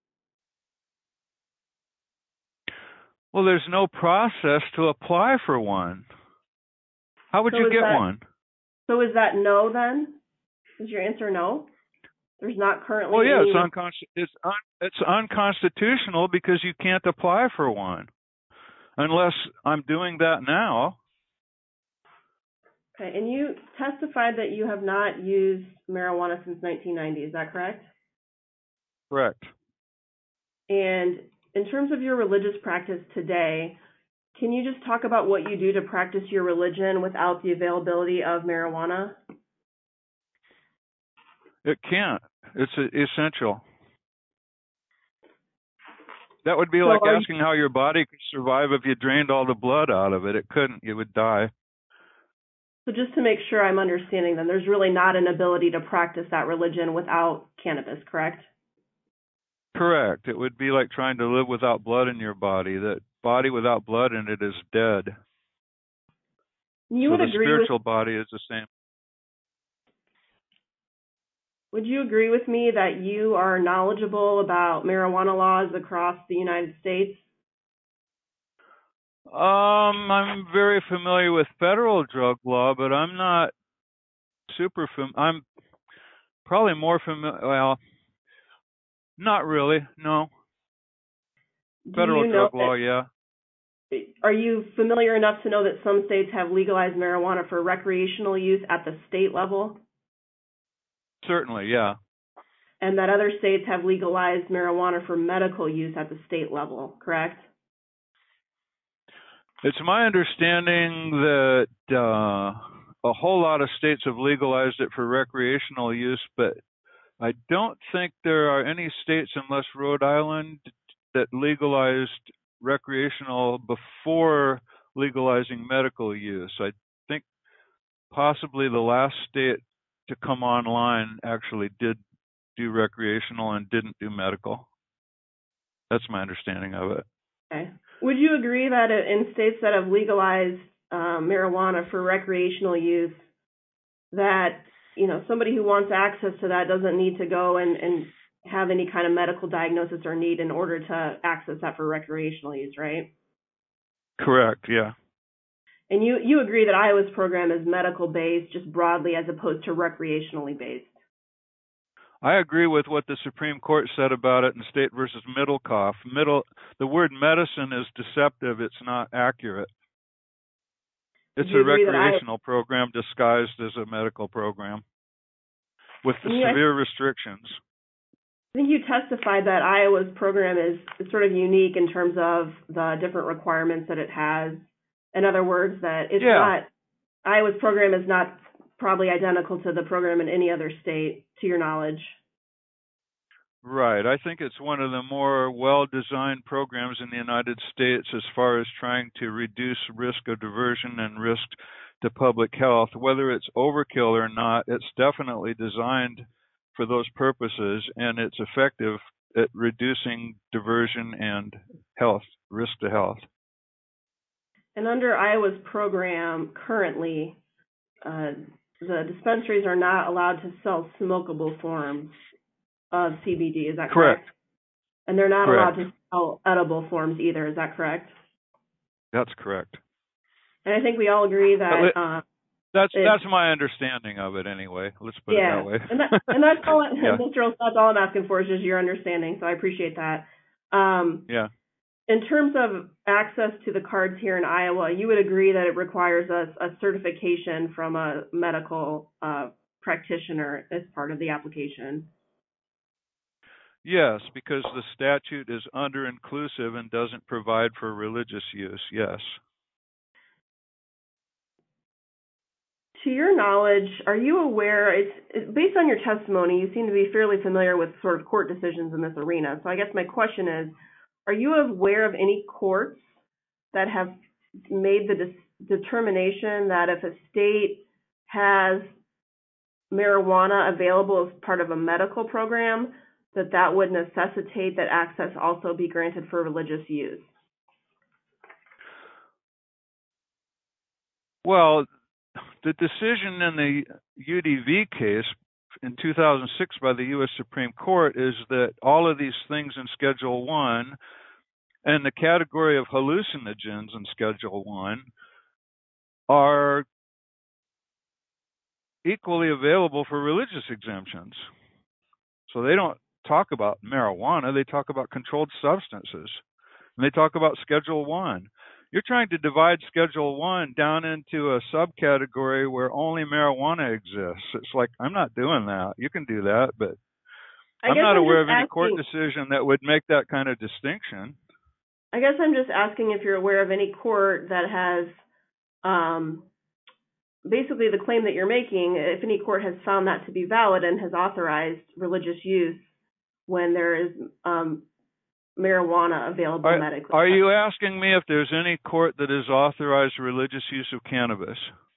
Well, there's no process to apply for one. How would you get one? So is that no then? Is your answer no? There's not currently. Well, yeah, it's unconstitutional because you can't apply for one unless I'm doing that now. Okay, and you testified that you have not used marijuana since 1990. Is that correct? Correct. And in terms of your religious practice today, can you just talk about what you do to practice your religion without the availability of marijuana? It can't. It's essential. That would be like asking how your body could survive if you drained all the blood out of it. It couldn't. You would die. So just to make sure I'm understanding, then there's really not an ability to practice that religion without cannabis, correct? Correct. It would be like trying to live without blood in your body. That body without blood in it is dead. You would the agree spiritual body is the same. Would you agree with me that you are knowledgeable about marijuana laws across the United States? I'm very familiar with federal drug law, but I'm not super I'm probably more familiar. Well, not really. No. Federal drug law, yeah. Are you familiar enough to know that some states have legalized marijuana for recreational use at the state level? Certainly, yeah. And that other states have legalized marijuana for medical use at the state level, correct? It's my understanding that a whole lot of states have legalized it for recreational use, but I don't think there are any states, unless Rhode Island, that legalized recreational before legalizing medical use. I think possibly the last state to come online actually did do recreational and didn't do medical. That's my understanding of it. Okay. Would you agree that in states that have legalized marijuana for recreational use, that somebody who wants access to that doesn't need to go and have any kind of medical diagnosis or need in order to access that for recreational use, right? Correct, yeah. And you agree that Iowa's program is medical based, just broadly, as opposed to recreationally based? I agree with what the Supreme Court said about it in State versus Middlecoff. The word medicine is deceptive. It's not accurate. It's a recreational program disguised as a medical program with severe restrictions. I think you testified that Iowa's program is sort of unique in terms of the different requirements that it has. In other words, that it's not, Iowa's program is not probably identical to the program in any other state, to your knowledge. Right. I think it's one of the more well-designed programs in the United States as far as trying to reduce risk of diversion and risk to public health. Whether it's overkill or not, it's definitely designed for those purposes, and it's effective at reducing diversion and health, risk to health. And under Iowa's program currently, the dispensaries are not allowed to sell smokable forms of CBD. Is that correct? And they're not allowed to sell edible forms either. Is that correct? That's correct. And I think we all agree that that's my understanding of it anyway. Let's put it that way. and that's all. Mr. Olson, that's all I'm asking for is just your understanding. So I appreciate that. In terms of access to the cards here in Iowa, you would agree that it requires a certification from a medical practitioner as part of the application. Yes, because the statute is under-inclusive and doesn't provide for religious use, yes. To your knowledge, are you aware, it's based on your testimony, you seem to be fairly familiar with sort of court decisions in this arena. So I guess my question is, are you aware of any courts that have made the determination that if a state has marijuana available as part of a medical program, that would necessitate that access also be granted for religious use? Well, the decision in the UDV case in 2006 by the U.S. Supreme Court is that all of these things in Schedule 1 and the category of hallucinogens in Schedule 1 are equally available for religious exemptions. So they don't talk about marijuana, they talk about controlled substances. And they talk about Schedule 1. You're trying to divide Schedule 1 down into a subcategory where only marijuana exists. It's like, I'm not doing that. You can do that, but I'm not aware of any court decision that would make that kind of distinction. I guess I'm just asking if you're aware of any court that has, basically the claim that you're making, if any court has found that to be valid and has authorized religious use when there is marijuana available medically. Are you asking me if there's any court that has authorized religious use of cannabis?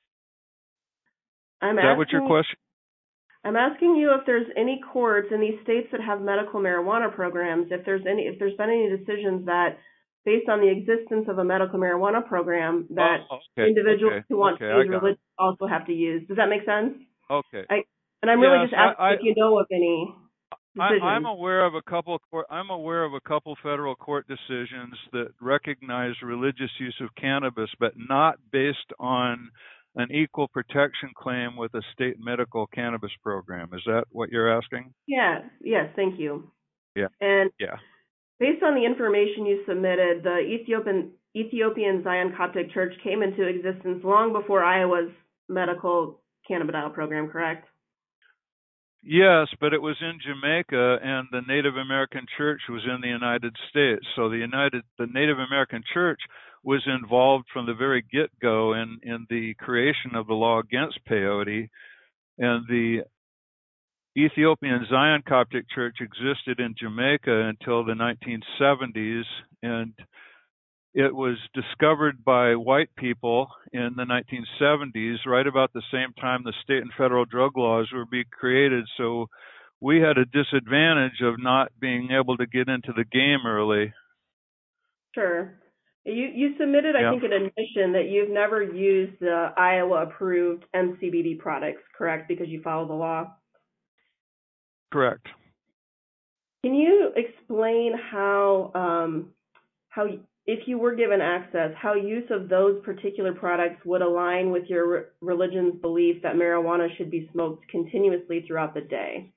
Is that what your question? I'm asking you if there's any courts in these states that have medical marijuana programs, if there's been any decisions that, based on the existence of a medical marijuana program, that individuals who want to use religion also have to use. Does that make sense? Okay. I'm really just asking if you know of any. I'm aware of a couple federal court decisions that recognize religious use of cannabis, but not based on an equal protection claim with a state medical cannabis program. Is that what you're asking? Yes, thank you. Yeah. And based on the information you submitted, the Ethiopian Zion Coptic Church came into existence long before Iowa's medical cannabidiol program, correct? Yes, but it was in Jamaica, and the Native American Church was in the United States. So the Native American Church was involved from the very get-go in the creation of the law against peyote, and the Ethiopian Zion Coptic Church existed in Jamaica until the 1970s, and it was discovered by white people in the 1970s, right about the same time the state and federal drug laws were being created. So we had a disadvantage of not being able to get into the game early. Sure. You submitted, I think, an admission that you've never used the Iowa-approved MCBD products, correct, because you follow the law? Correct. Can you explain how if you were given access, how use of those particular products would align with your religion's belief that marijuana should be smoked continuously throughout the day?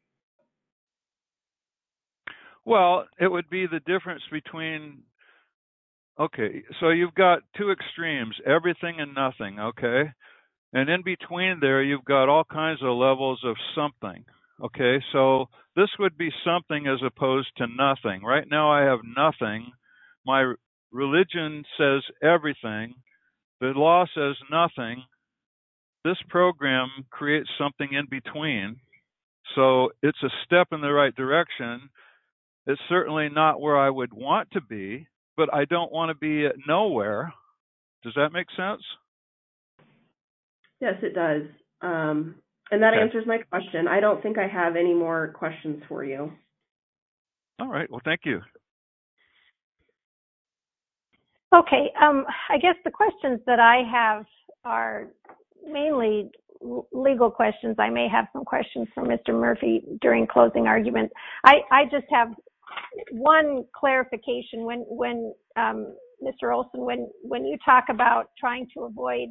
Well, it would be the difference between, so you've got two extremes, everything and nothing, okay? And in between there, you've got all kinds of levels of something, okay? So this would be something as opposed to nothing. Right now I have nothing. My religion says everything. The law says nothing. This program creates something in between. So it's a step in the right direction. It's certainly not where I would want to be, but I don't want to be at nowhere. Does that make sense? Yes, it does. And that answers my question. I don't think I have any more questions for you. All right. Well, thank you. Okay, I guess the questions that I have are mainly legal questions. I may have some questions for Mr. Murphy during closing argument. I just have one clarification. When Mr. Olson, when you talk about trying to avoid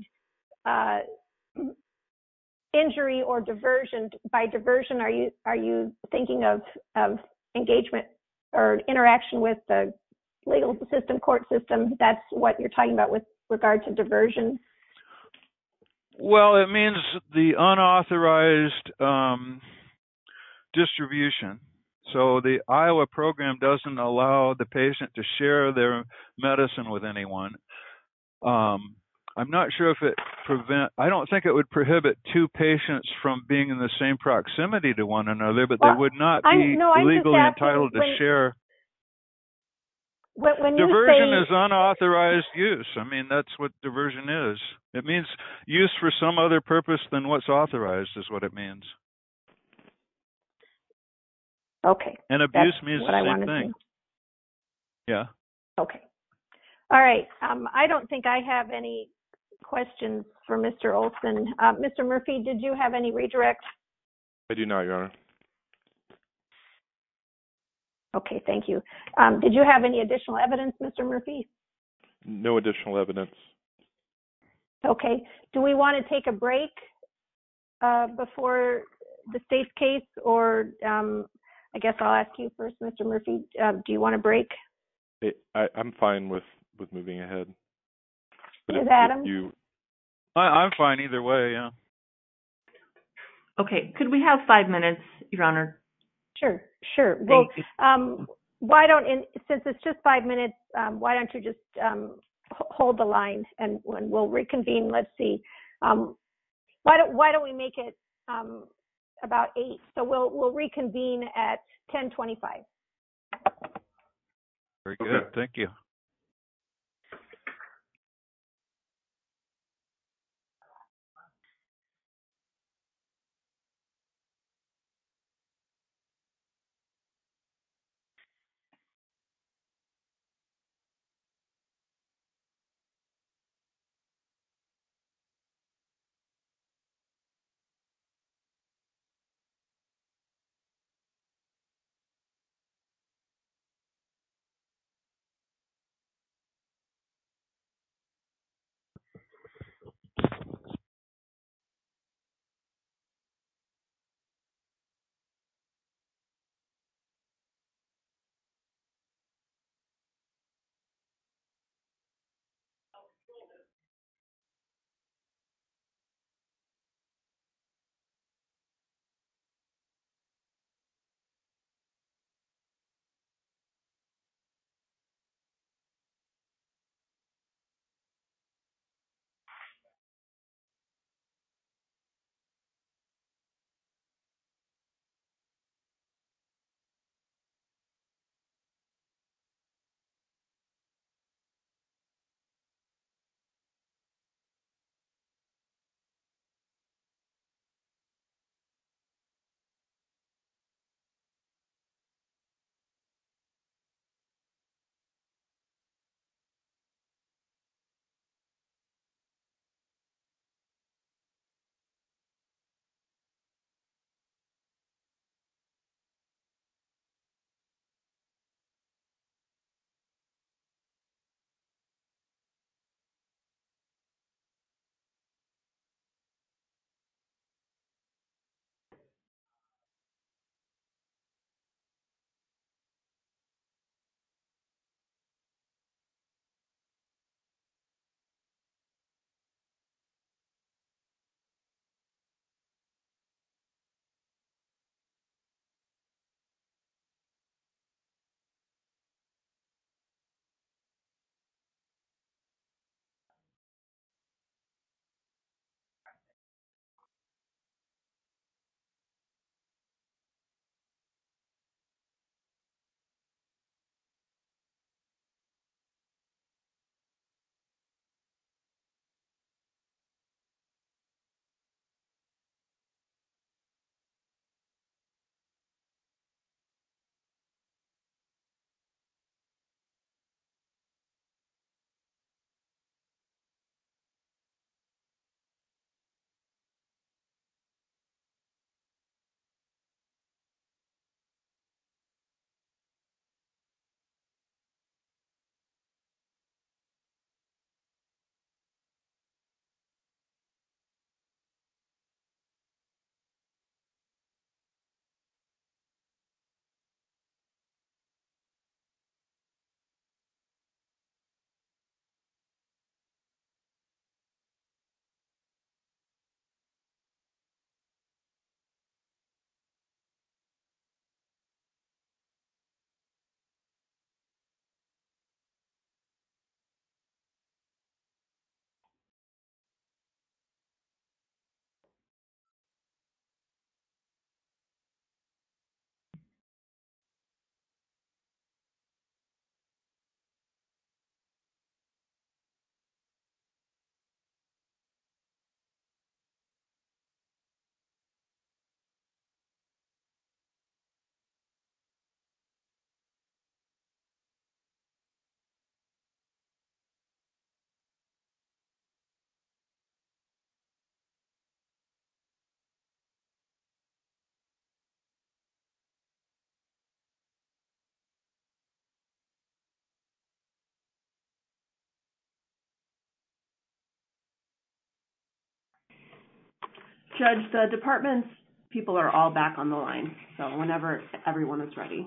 injury or diversion, by diversion, are you thinking of engagement or interaction with the legal system, court system? That's what you're talking about with regard to diversion? Well, it means the unauthorized distribution. So the Iowa program doesn't allow the patient to share their medicine with anyone. I'm not sure if it I don't think it would prohibit two patients from being in the same proximity to one another, but they would not be legally entitled to share. When diversion is unauthorized use. I mean, that's what diversion is. It means use for some other purpose than what's authorized is what it means. Okay. And abuse means the same thing. Yeah. Okay. All right. I don't think I have any questions for Mr. Olson. Mr. Murphy, did you have any redirects? I do not, Your Honor. Okay, thank you. Did you have any additional evidence, Mr. Murphy? No additional evidence. Okay. Do we want to take a break before the state's case, or I guess I'll ask you first, Mr. Murphy. Do you want a break? I'm fine with moving ahead. But Is Adam? I'm fine either way, yeah. Okay. Could we have 5 minutes, Your Honor? Sure. Well, why don't, since it's just 5 minutes, why don't you just hold the line and we'll reconvene. Let's see. Why don't we make it about 8? So we'll reconvene at 10:25. Very good. Thank you. Judge, the department's people are all back on the line, so whenever everyone is ready.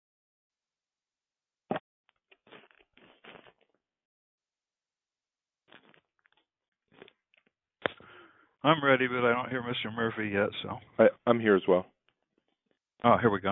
I'm ready, but I don't hear Mr. Murphy yet, so. I'm here as well. Oh, here we go.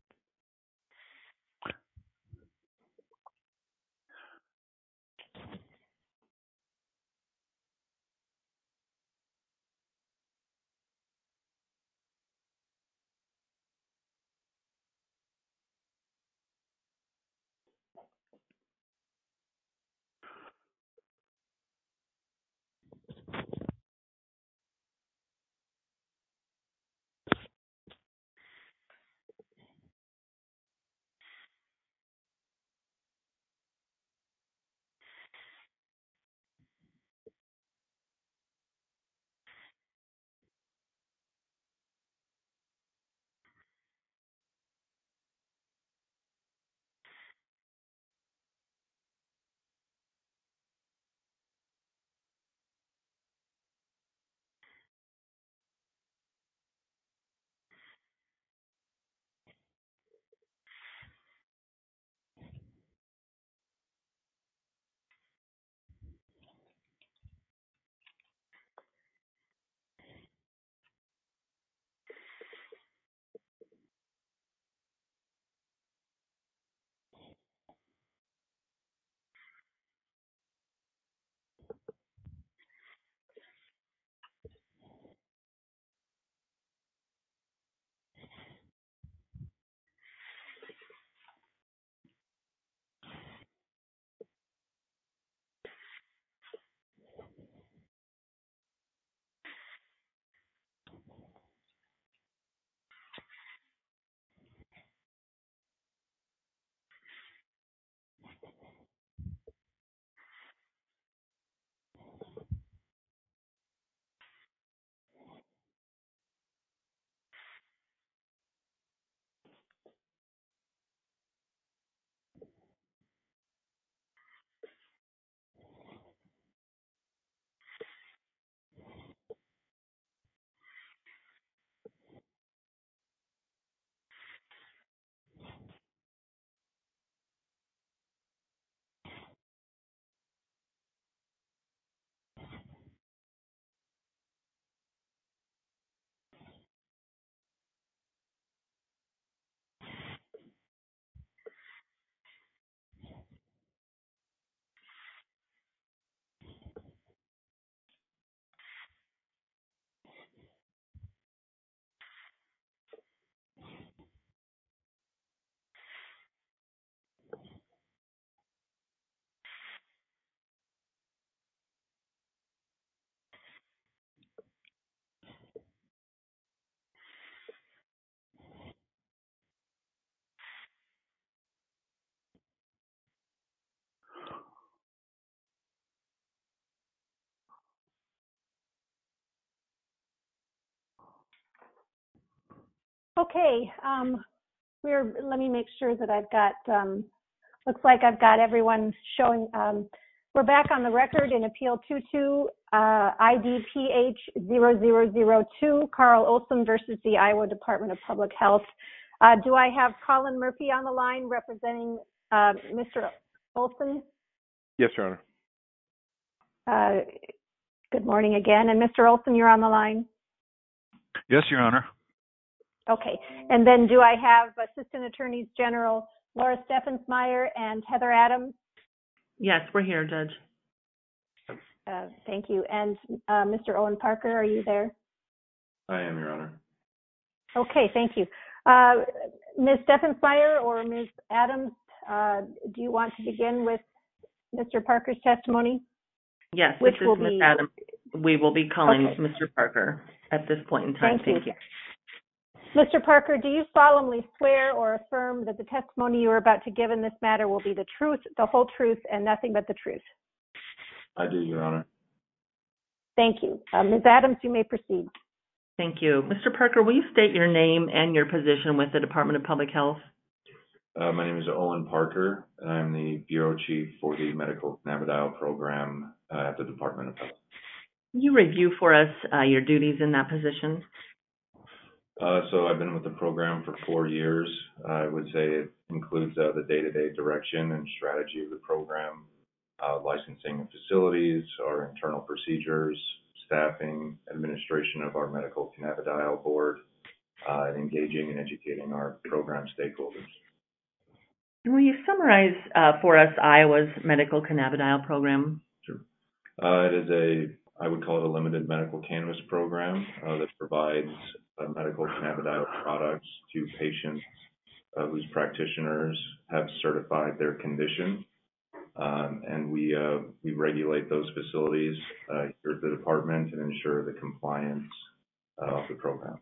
Okay, let me make sure that I've got, looks like I've got everyone showing. We're back on the record in Appeal 22, IDPH 0002, Carl Olson versus the Iowa Department of Public Health. Do I have Colin Murphy on the line representing Mr. Olson? Yes, Your Honor. Good morning again. And Mr. Olson, you're on the line? Yes, Your Honor. Okay. And then do I have Assistant Attorneys General Laura Steffensmeyer and Heather Adams? Yes, we're here, Judge. Thank you. And Mr. Owen Parker, are you there? I am, Your Honor. Okay, thank you. Ms. Steffensmeyer or Ms. Adams, do you want to begin with Mr. Parker's testimony? Yes, Which this is will Ms. be... Adams. We will be calling Okay. Mr. Parker at this point in time. Thank you. Mr. Parker, do you solemnly swear or affirm that the testimony you are about to give in this matter will be the truth, the whole truth, and nothing but the truth? I do, Your Honor. Thank you. Ms. Adams, you may proceed. Thank you. Mr. Parker, will you state your name and your position with the Department of Public Health? My name is Owen Parker, and I'm the Bureau Chief for the Medical Cannabidiol Program at the Department of Health. Can you review for us your duties in that position? So I've been with the program for 4 years. I would say it includes the day-to-day direction and strategy of the program, licensing of facilities, our internal procedures, staffing, administration of our medical cannabidiol board, and engaging and educating our program stakeholders. And will you summarize for us Iowa's medical cannabidiol program? Sure. It is I would call it a limited medical cannabis program that provides medical cannabidiol products to patients whose practitioners have certified their condition. And we regulate those facilities here at the department and ensure the compliance of the program.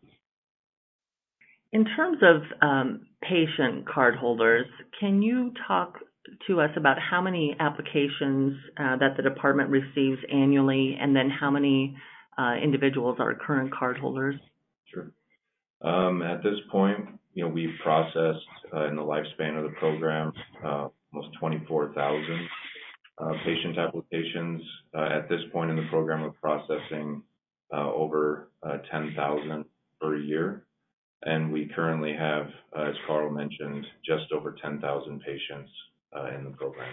In terms of patient card holders, can you talk to us about how many applications that the department receives annually, and then how many individuals are current card holders? Sure. At this point, we've processed in the lifespan of the program almost 24,000 patient applications. At this point in the program, we're processing over 10,000 per year. And we currently have, as Carl mentioned, just over 10,000 patients in the program.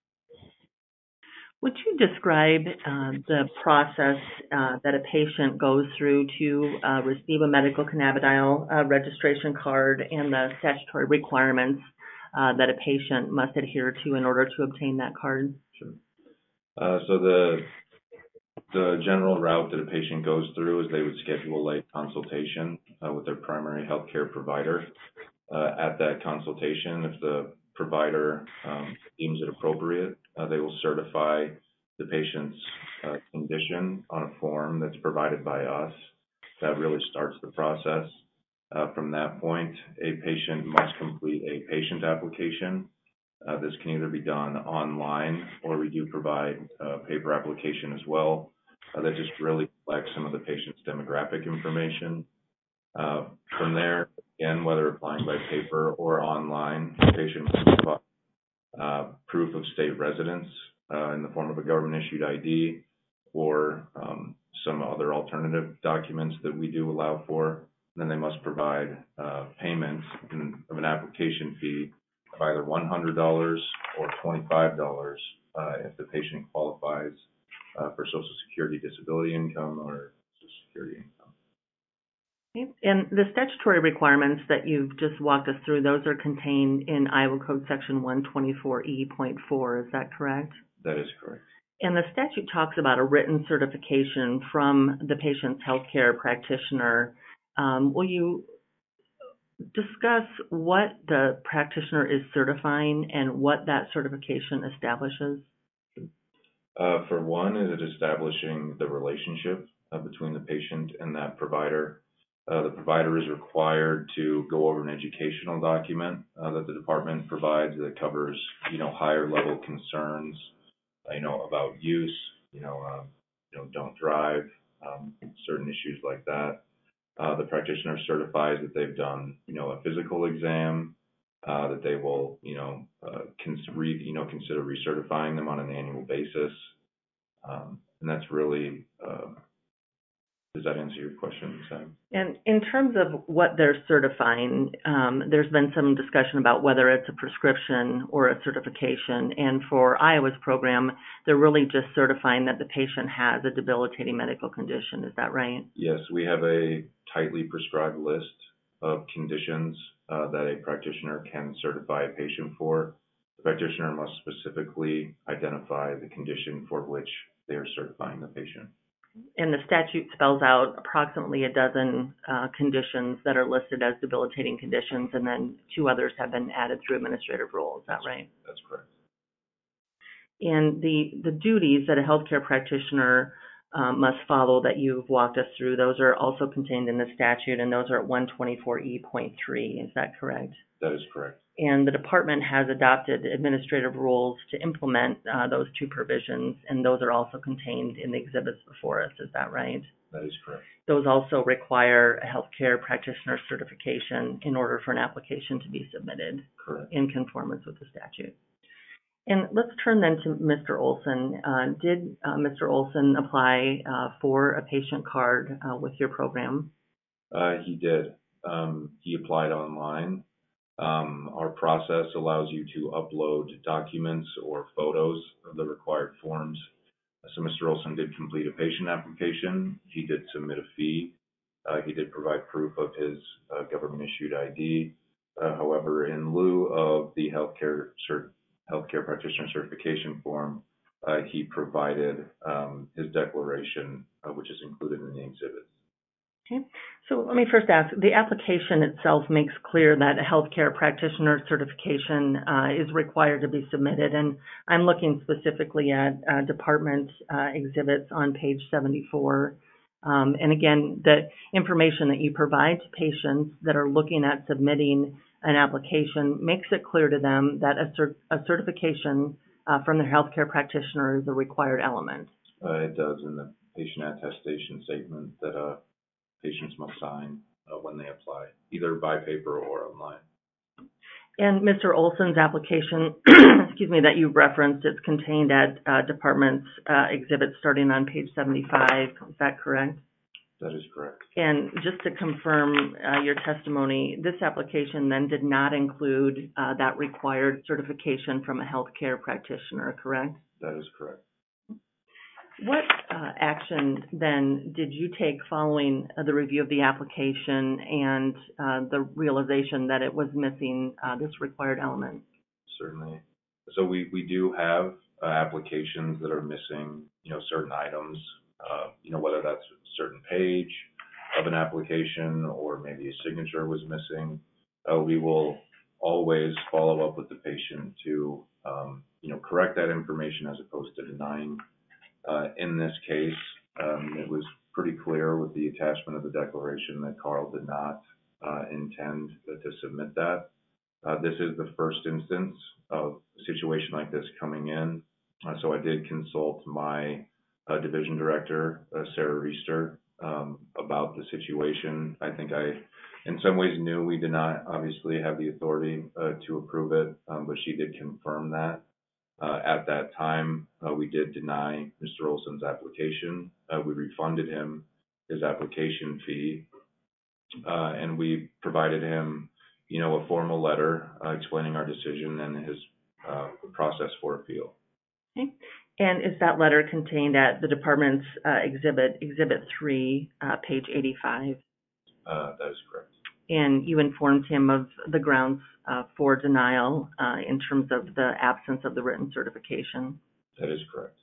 Would you describe the process that a patient goes through to receive a medical cannabidiol registration card and the statutory requirements that a patient must adhere to in order to obtain that card? Sure. So the general route that a patient goes through is they would schedule a consultation with their primary healthcare provider. At that consultation, if the provider deems it appropriate, they will certify the patient's condition on a form that's provided by us. That really starts the process. From that point, a patient must complete a patient application. This can either be done online, or we do provide a paper application as well. That just really reflects some of the patient's demographic information. From there, again, whether applying by paper or online, the patient must provide proof of state residence in the form of a government-issued ID or some other alternative documents that we do allow for. Then they must provide payment of an application fee of either $100 or $25 if the patient qualifies for Social Security disability income or Social Security income. And the statutory requirements that you've just walked us through, those are contained in Iowa Code Section 124E.4, is that correct? That is correct. And the statute talks about a written certification from the patient's healthcare practitioner. Will you discuss what the practitioner is certifying and what that certification establishes? For one, is it establishing the relationship between the patient and that provider. The provider is required to go over an educational document that the department provides that covers, higher level concerns, about use, don't drive, certain issues like that. The practitioner certifies that they've done, a physical exam, that they will, consider recertifying them on an annual basis. And that's really, does that answer your question, Sam? And in terms of what they're certifying, there's been some discussion about whether it's a prescription or a certification. And for Iowa's program, they're really just certifying that the patient has a debilitating medical condition. Is that right? Yes, we have a tightly prescribed list of conditions that a practitioner can certify a patient for. The practitioner must specifically identify the condition for which they are certifying the patient. And the statute spells out approximately a dozen conditions that are listed as debilitating conditions, and then 2 others have been added through administrative rule. Is that right? That's correct. And the duties that a healthcare practitioner must follow that you've walked us through, those are also contained in the statute, and those are at 124E.3. Is that correct? That is correct. And the department has adopted administrative rules to implement those 2 provisions, and those are also contained in the exhibits before us. Is that right? That is correct. Those also require a healthcare practitioner certification in order for an application to be submitted. Correct. In conformance with the statute. And let's turn then to Mr. Olson. Did Mr. Olson apply for a patient card with your program? He did. He applied online. Our process allows you to upload documents or photos of the required forms. So Mr. Olson did complete a patient application. He did submit a fee. He did provide proof of his government-issued ID. However, in lieu of the healthcare practitioner certification form, he provided his declaration, which is included in the exhibit. Okay. So let me first ask, the application itself makes clear that a healthcare practitioner certification is required to be submitted, and I'm looking specifically at department exhibits on page 74. And again, the information that you provide to patients that are looking at submitting an application makes it clear to them that a certification from their healthcare practitioner is a required element. It does in the patient attestation statement that patients must sign when they apply, either by paper or online. And Mr. Olson's application, excuse me, that you referenced, it's contained at department's exhibits starting on page 75. Is that correct? That is correct. And just to confirm your testimony, this application then did not include that required certification from a healthcare practitioner, correct? That is correct. What action then did you take following the review of the application and the realization that it was missing this required element? Certainly. So we do have applications that are missing, certain items, whether that's a certain page of an application or maybe a signature was missing. We will always follow up with the patient to, correct that information as opposed to denying. In this case, it was pretty clear with the attachment of the declaration that Carl did not intend to submit that. This is the first instance of a situation like this coming in. So I did consult my division director, Sarah Reister, about the situation. I think I, in some ways, knew we did not obviously have the authority to approve it, but she did confirm that. At that time, we did deny Mr. Olson's application. We refunded him his application fee, and we provided him, a formal letter explaining our decision and his process for appeal. Okay. And is that letter contained at the department's exhibit 3, page 85? That is correct. And you informed him of the grounds for denial in terms of the absence of the written certification? That is correct.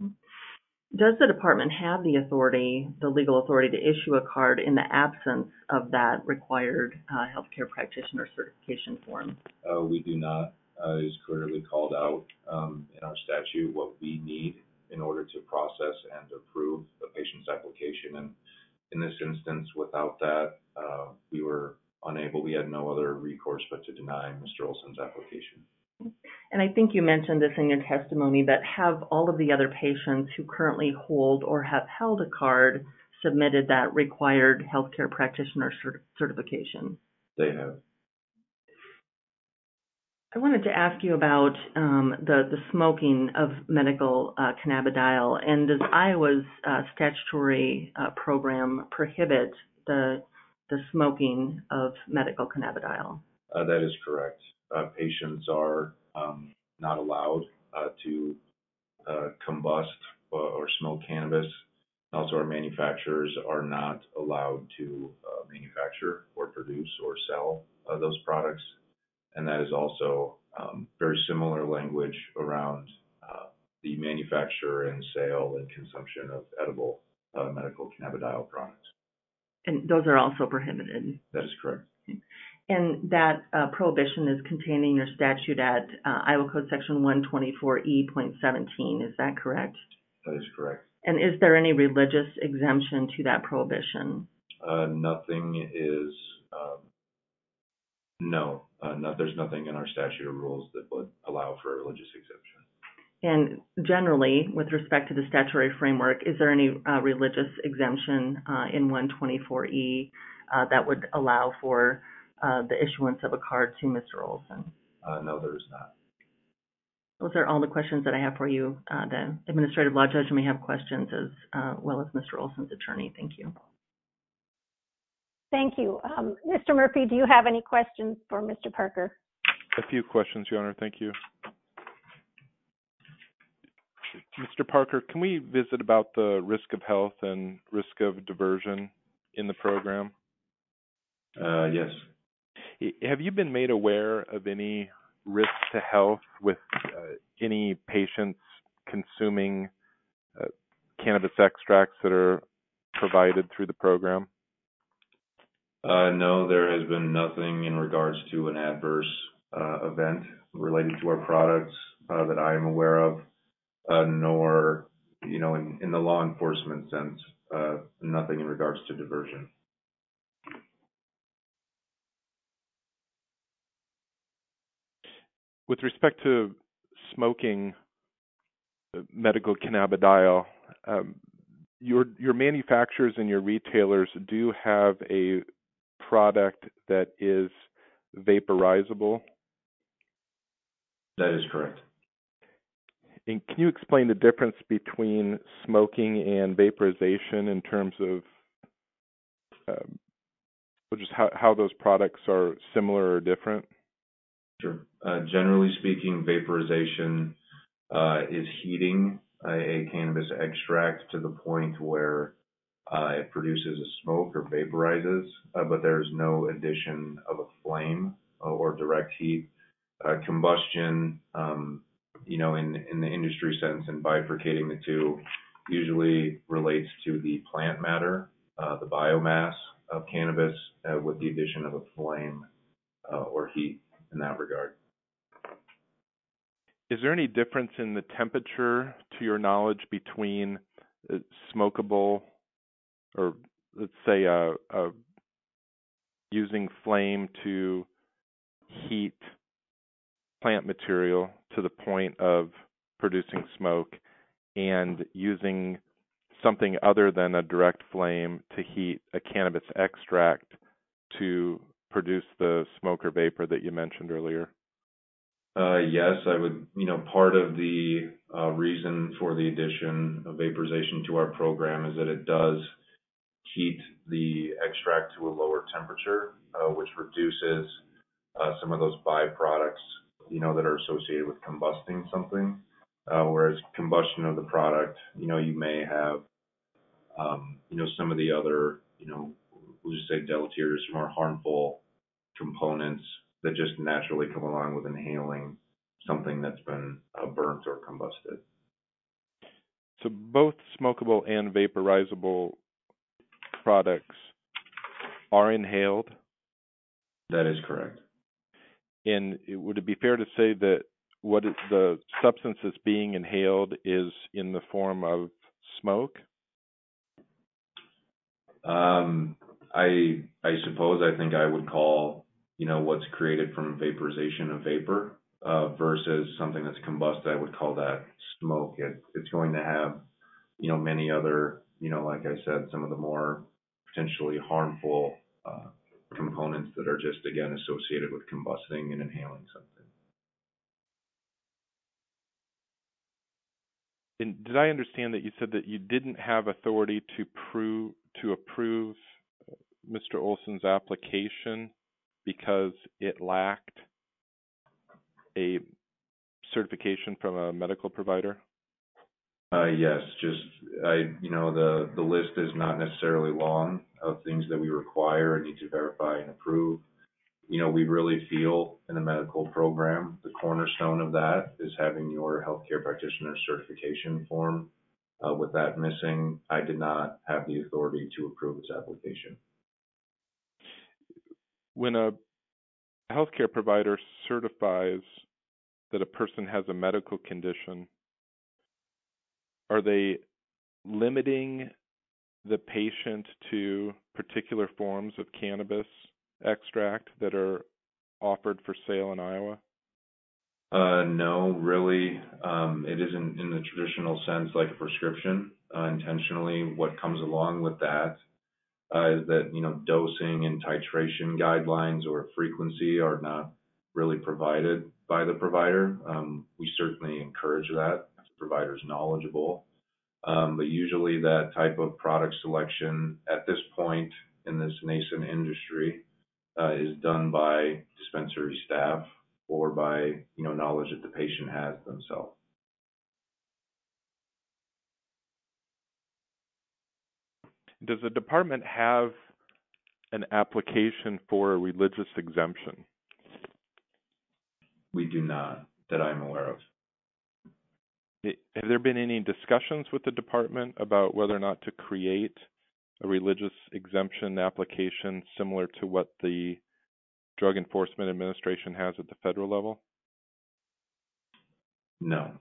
Does the department have the authority, the legal authority, to issue a card in the absence of that required healthcare practitioner certification form? We do not. It is clearly called out in our statute what we need in order to process and approve a patient's application. And in this instance, without that, we were unable, we had no other recourse but to deny Mr. Olson's application. And I think you mentioned this in your testimony, but have all of the other patients who currently hold or have held a card submitted that required healthcare practitioner certification? They have. I wanted to ask you about the smoking of medical cannabidiol, and does Iowa's statutory program prohibit the smoking of medical cannabidiol? That is correct. Patients are not allowed to combust or smoke cannabis. Also, our manufacturers are not allowed to manufacture or produce or sell those products. And that is also very similar language around the manufacture and sale and consumption of edible medical cannabidiol products. And those are also prohibited? That is correct. And that prohibition is contained in your statute at Iowa Code Section 124E.17. Is that correct? That is correct. And is there any religious exemption to that prohibition? Nothing is, no. There's nothing in our statute or rules that would allow for a religious exemption. And generally, with respect to the statutory framework, is there any religious exemption in 124E that would allow for the issuance of a card to Mr. Olson? No, there is not. Those are all the questions that I have for you. The administrative law judge may have questions as well as Mr. Olson's attorney. Thank you. Thank you. Mr. Murphy, do you have any questions for Mr. Parker? A few questions, Your Honor. Thank you. Mr. Parker, can we visit about the risk of health and risk of diversion in the program? Yes. Have you been made aware of any risk to health with any patients consuming cannabis extracts that are provided through the program? No, there has been nothing in regards to an adverse event related to our products that I am aware of, nor, in the law enforcement sense, nothing in regards to diversion. With respect to smoking medical cannabidiol, your manufacturers and your retailers do have a product that is vaporizable? That is correct. And can you explain the difference between smoking and vaporization in terms of just how those products are similar or different? Sure. Generally speaking, vaporization is heating a cannabis extract to the point where it produces a smoke or vaporizes, but there's no addition of a flame or direct heat. Combustion, in the industry sense and bifurcating the two, usually relates to the plant matter, the biomass of cannabis, with the addition of a flame or heat in that regard. Is there any difference in the temperature, to your knowledge, between smokable, or let's say using flame to heat plant material to the point of producing smoke, and using something other than a direct flame to heat a cannabis extract to produce the smoke or vapor that you mentioned earlier? Yes, I would. Part of the reason for the addition of vaporization to our program is that it does heat the extract to a lower temperature, which reduces some of those byproducts, that are associated with combusting something. Whereas combustion of the product, you may have, some of the other, we'll just say deleterious, more harmful components that just naturally come along with inhaling something that's been burnt or combusted. So both smokable and vaporizable products are inhaled? That is correct. And would it be fair to say that the substance that's being inhaled is in the form of smoke? I suppose I think I would call, what's created from vaporization of vapor versus something that's combusted. I would call that smoke. It's going to have, many other, like I said, some of the more potentially harmful components that are just, again, associated with combusting and inhaling something. And did I understand that you said that you didn't have authority to approve Mr. Olson's application because it lacked a certification from a medical provider? Yes, the list is not necessarily long of things that we require and need to verify and approve. We really feel in the medical program, the cornerstone of that is having your healthcare practitioner certification form. With that missing, I did not have the authority to approve this application. When a healthcare provider certifies that a person has a medical condition, are they limiting the patient to particular forms of cannabis extract that are offered for sale in Iowa? No, really. It isn't in the traditional sense like a prescription. Intentionally, what comes along with that is that, dosing and titration guidelines or frequency are not really provided by the provider. We certainly encourage that if the provider is knowledgeable. But usually that type of product selection at this point in this nascent industry is done by dispensary staff or by, knowledge that the patient has themselves. Does the department have an application for a religious exemption? We do not, that I'm aware of. Have there been any discussions with the department about whether or not to create a religious exemption application similar to what the Drug Enforcement Administration has at the federal level? No.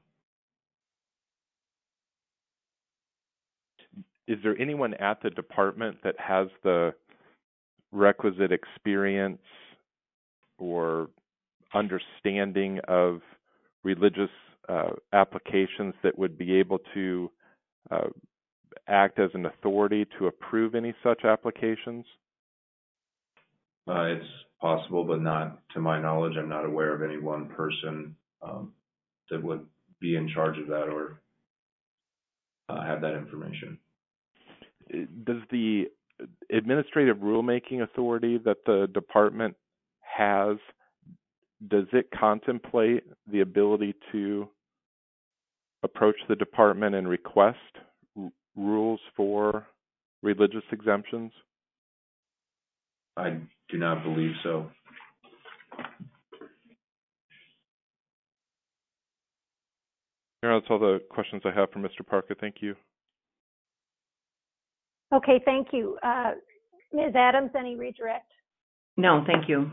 Is there anyone at the department that has the requisite experience or understanding of religious applications that would be able to act as an authority to approve any such applications? It's possible, but not to my knowledge. I'm not aware of any one person that would be in charge of that or have that information. Does the administrative rulemaking authority that the department has, does it contemplate the ability to approach the department and request rules for religious exemptions? I do not believe so. That's all the questions I have for Mr. Parker. Thank you. Okay, thank you. Ms. Adams, any redirect? No, thank you.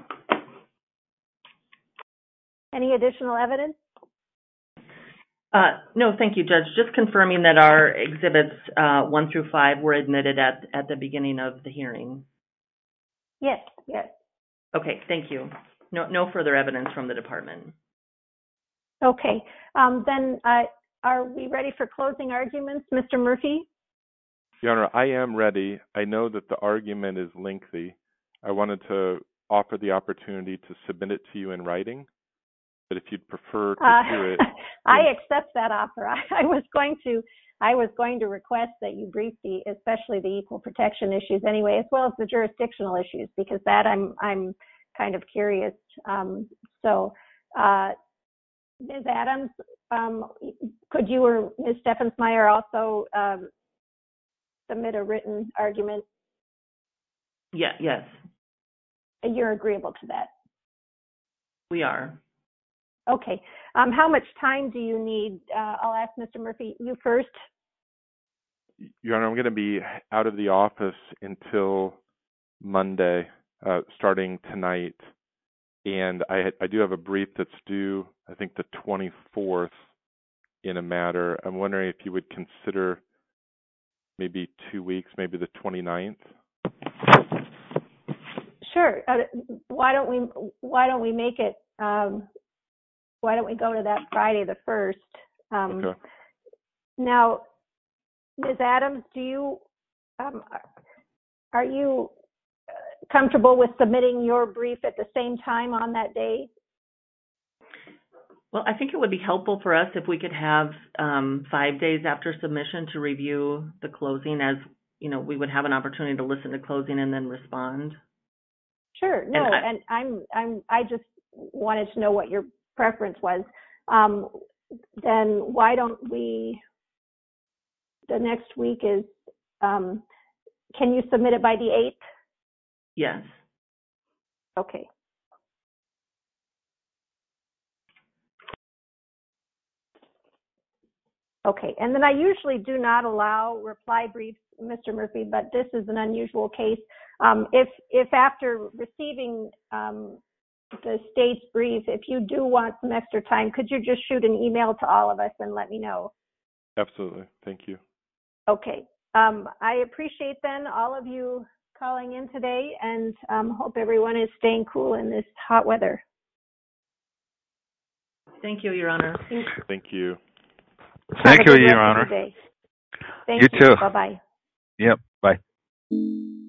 Any additional evidence? No, thank you, Judge. Just confirming that our exhibits 1 through 5 were admitted at the beginning of the hearing. Yes. Okay, thank you. No further evidence from the department. Okay, then are we ready for closing arguments? Mr. Murphy? Your Honor, I am ready. I know that the argument is lengthy. I wanted to offer the opportunity to submit it to you in writing, but if you'd prefer to hear it. I accept that offer. I was going to request that you brief especially the equal protection issues anyway, as well as the jurisdictional issues, because that I'm kind of curious. Ms. Adams, could you or Ms. Steffensmeyer also submit a written argument? Yeah, yes. You're agreeable to that? We are. Okay. How much time do you need? I'll ask Mr. Murphy, you first. Your Honor, I'm going to be out of the office until Monday, starting tonight. And I do have a brief that's due, I think, the 24th in a matter. I'm wondering if you would consider maybe 2 weeks, maybe the 29th. Sure. Why don't we make it? Why don't we go to that Friday the 1st? Okay. Now, Ms. Adams, are you comfortable with submitting your brief at the same time on that day? Well, I think it would be helpful for us if we could have 5 days after submission to review the closing, as we would have an opportunity to listen to closing and then respond. Sure. No, I just wanted to know what your preference was. Then why don't we? The next week is. Can you submit it by the 8th? Yes. Okay. Okay, and then I usually do not allow reply briefs, Mr. Murphy, but this is an unusual case. If after receiving the state's brief, if you do want some extra time, could you just shoot an email to all of us and let me know? Absolutely. Thank you. Okay. I appreciate then all of you calling in today, and hope everyone is staying cool in this hot weather. Thank you, Your Honor. Thank you. Thank you, Your Honor. Thank You too. Bye-bye. Yep. Bye.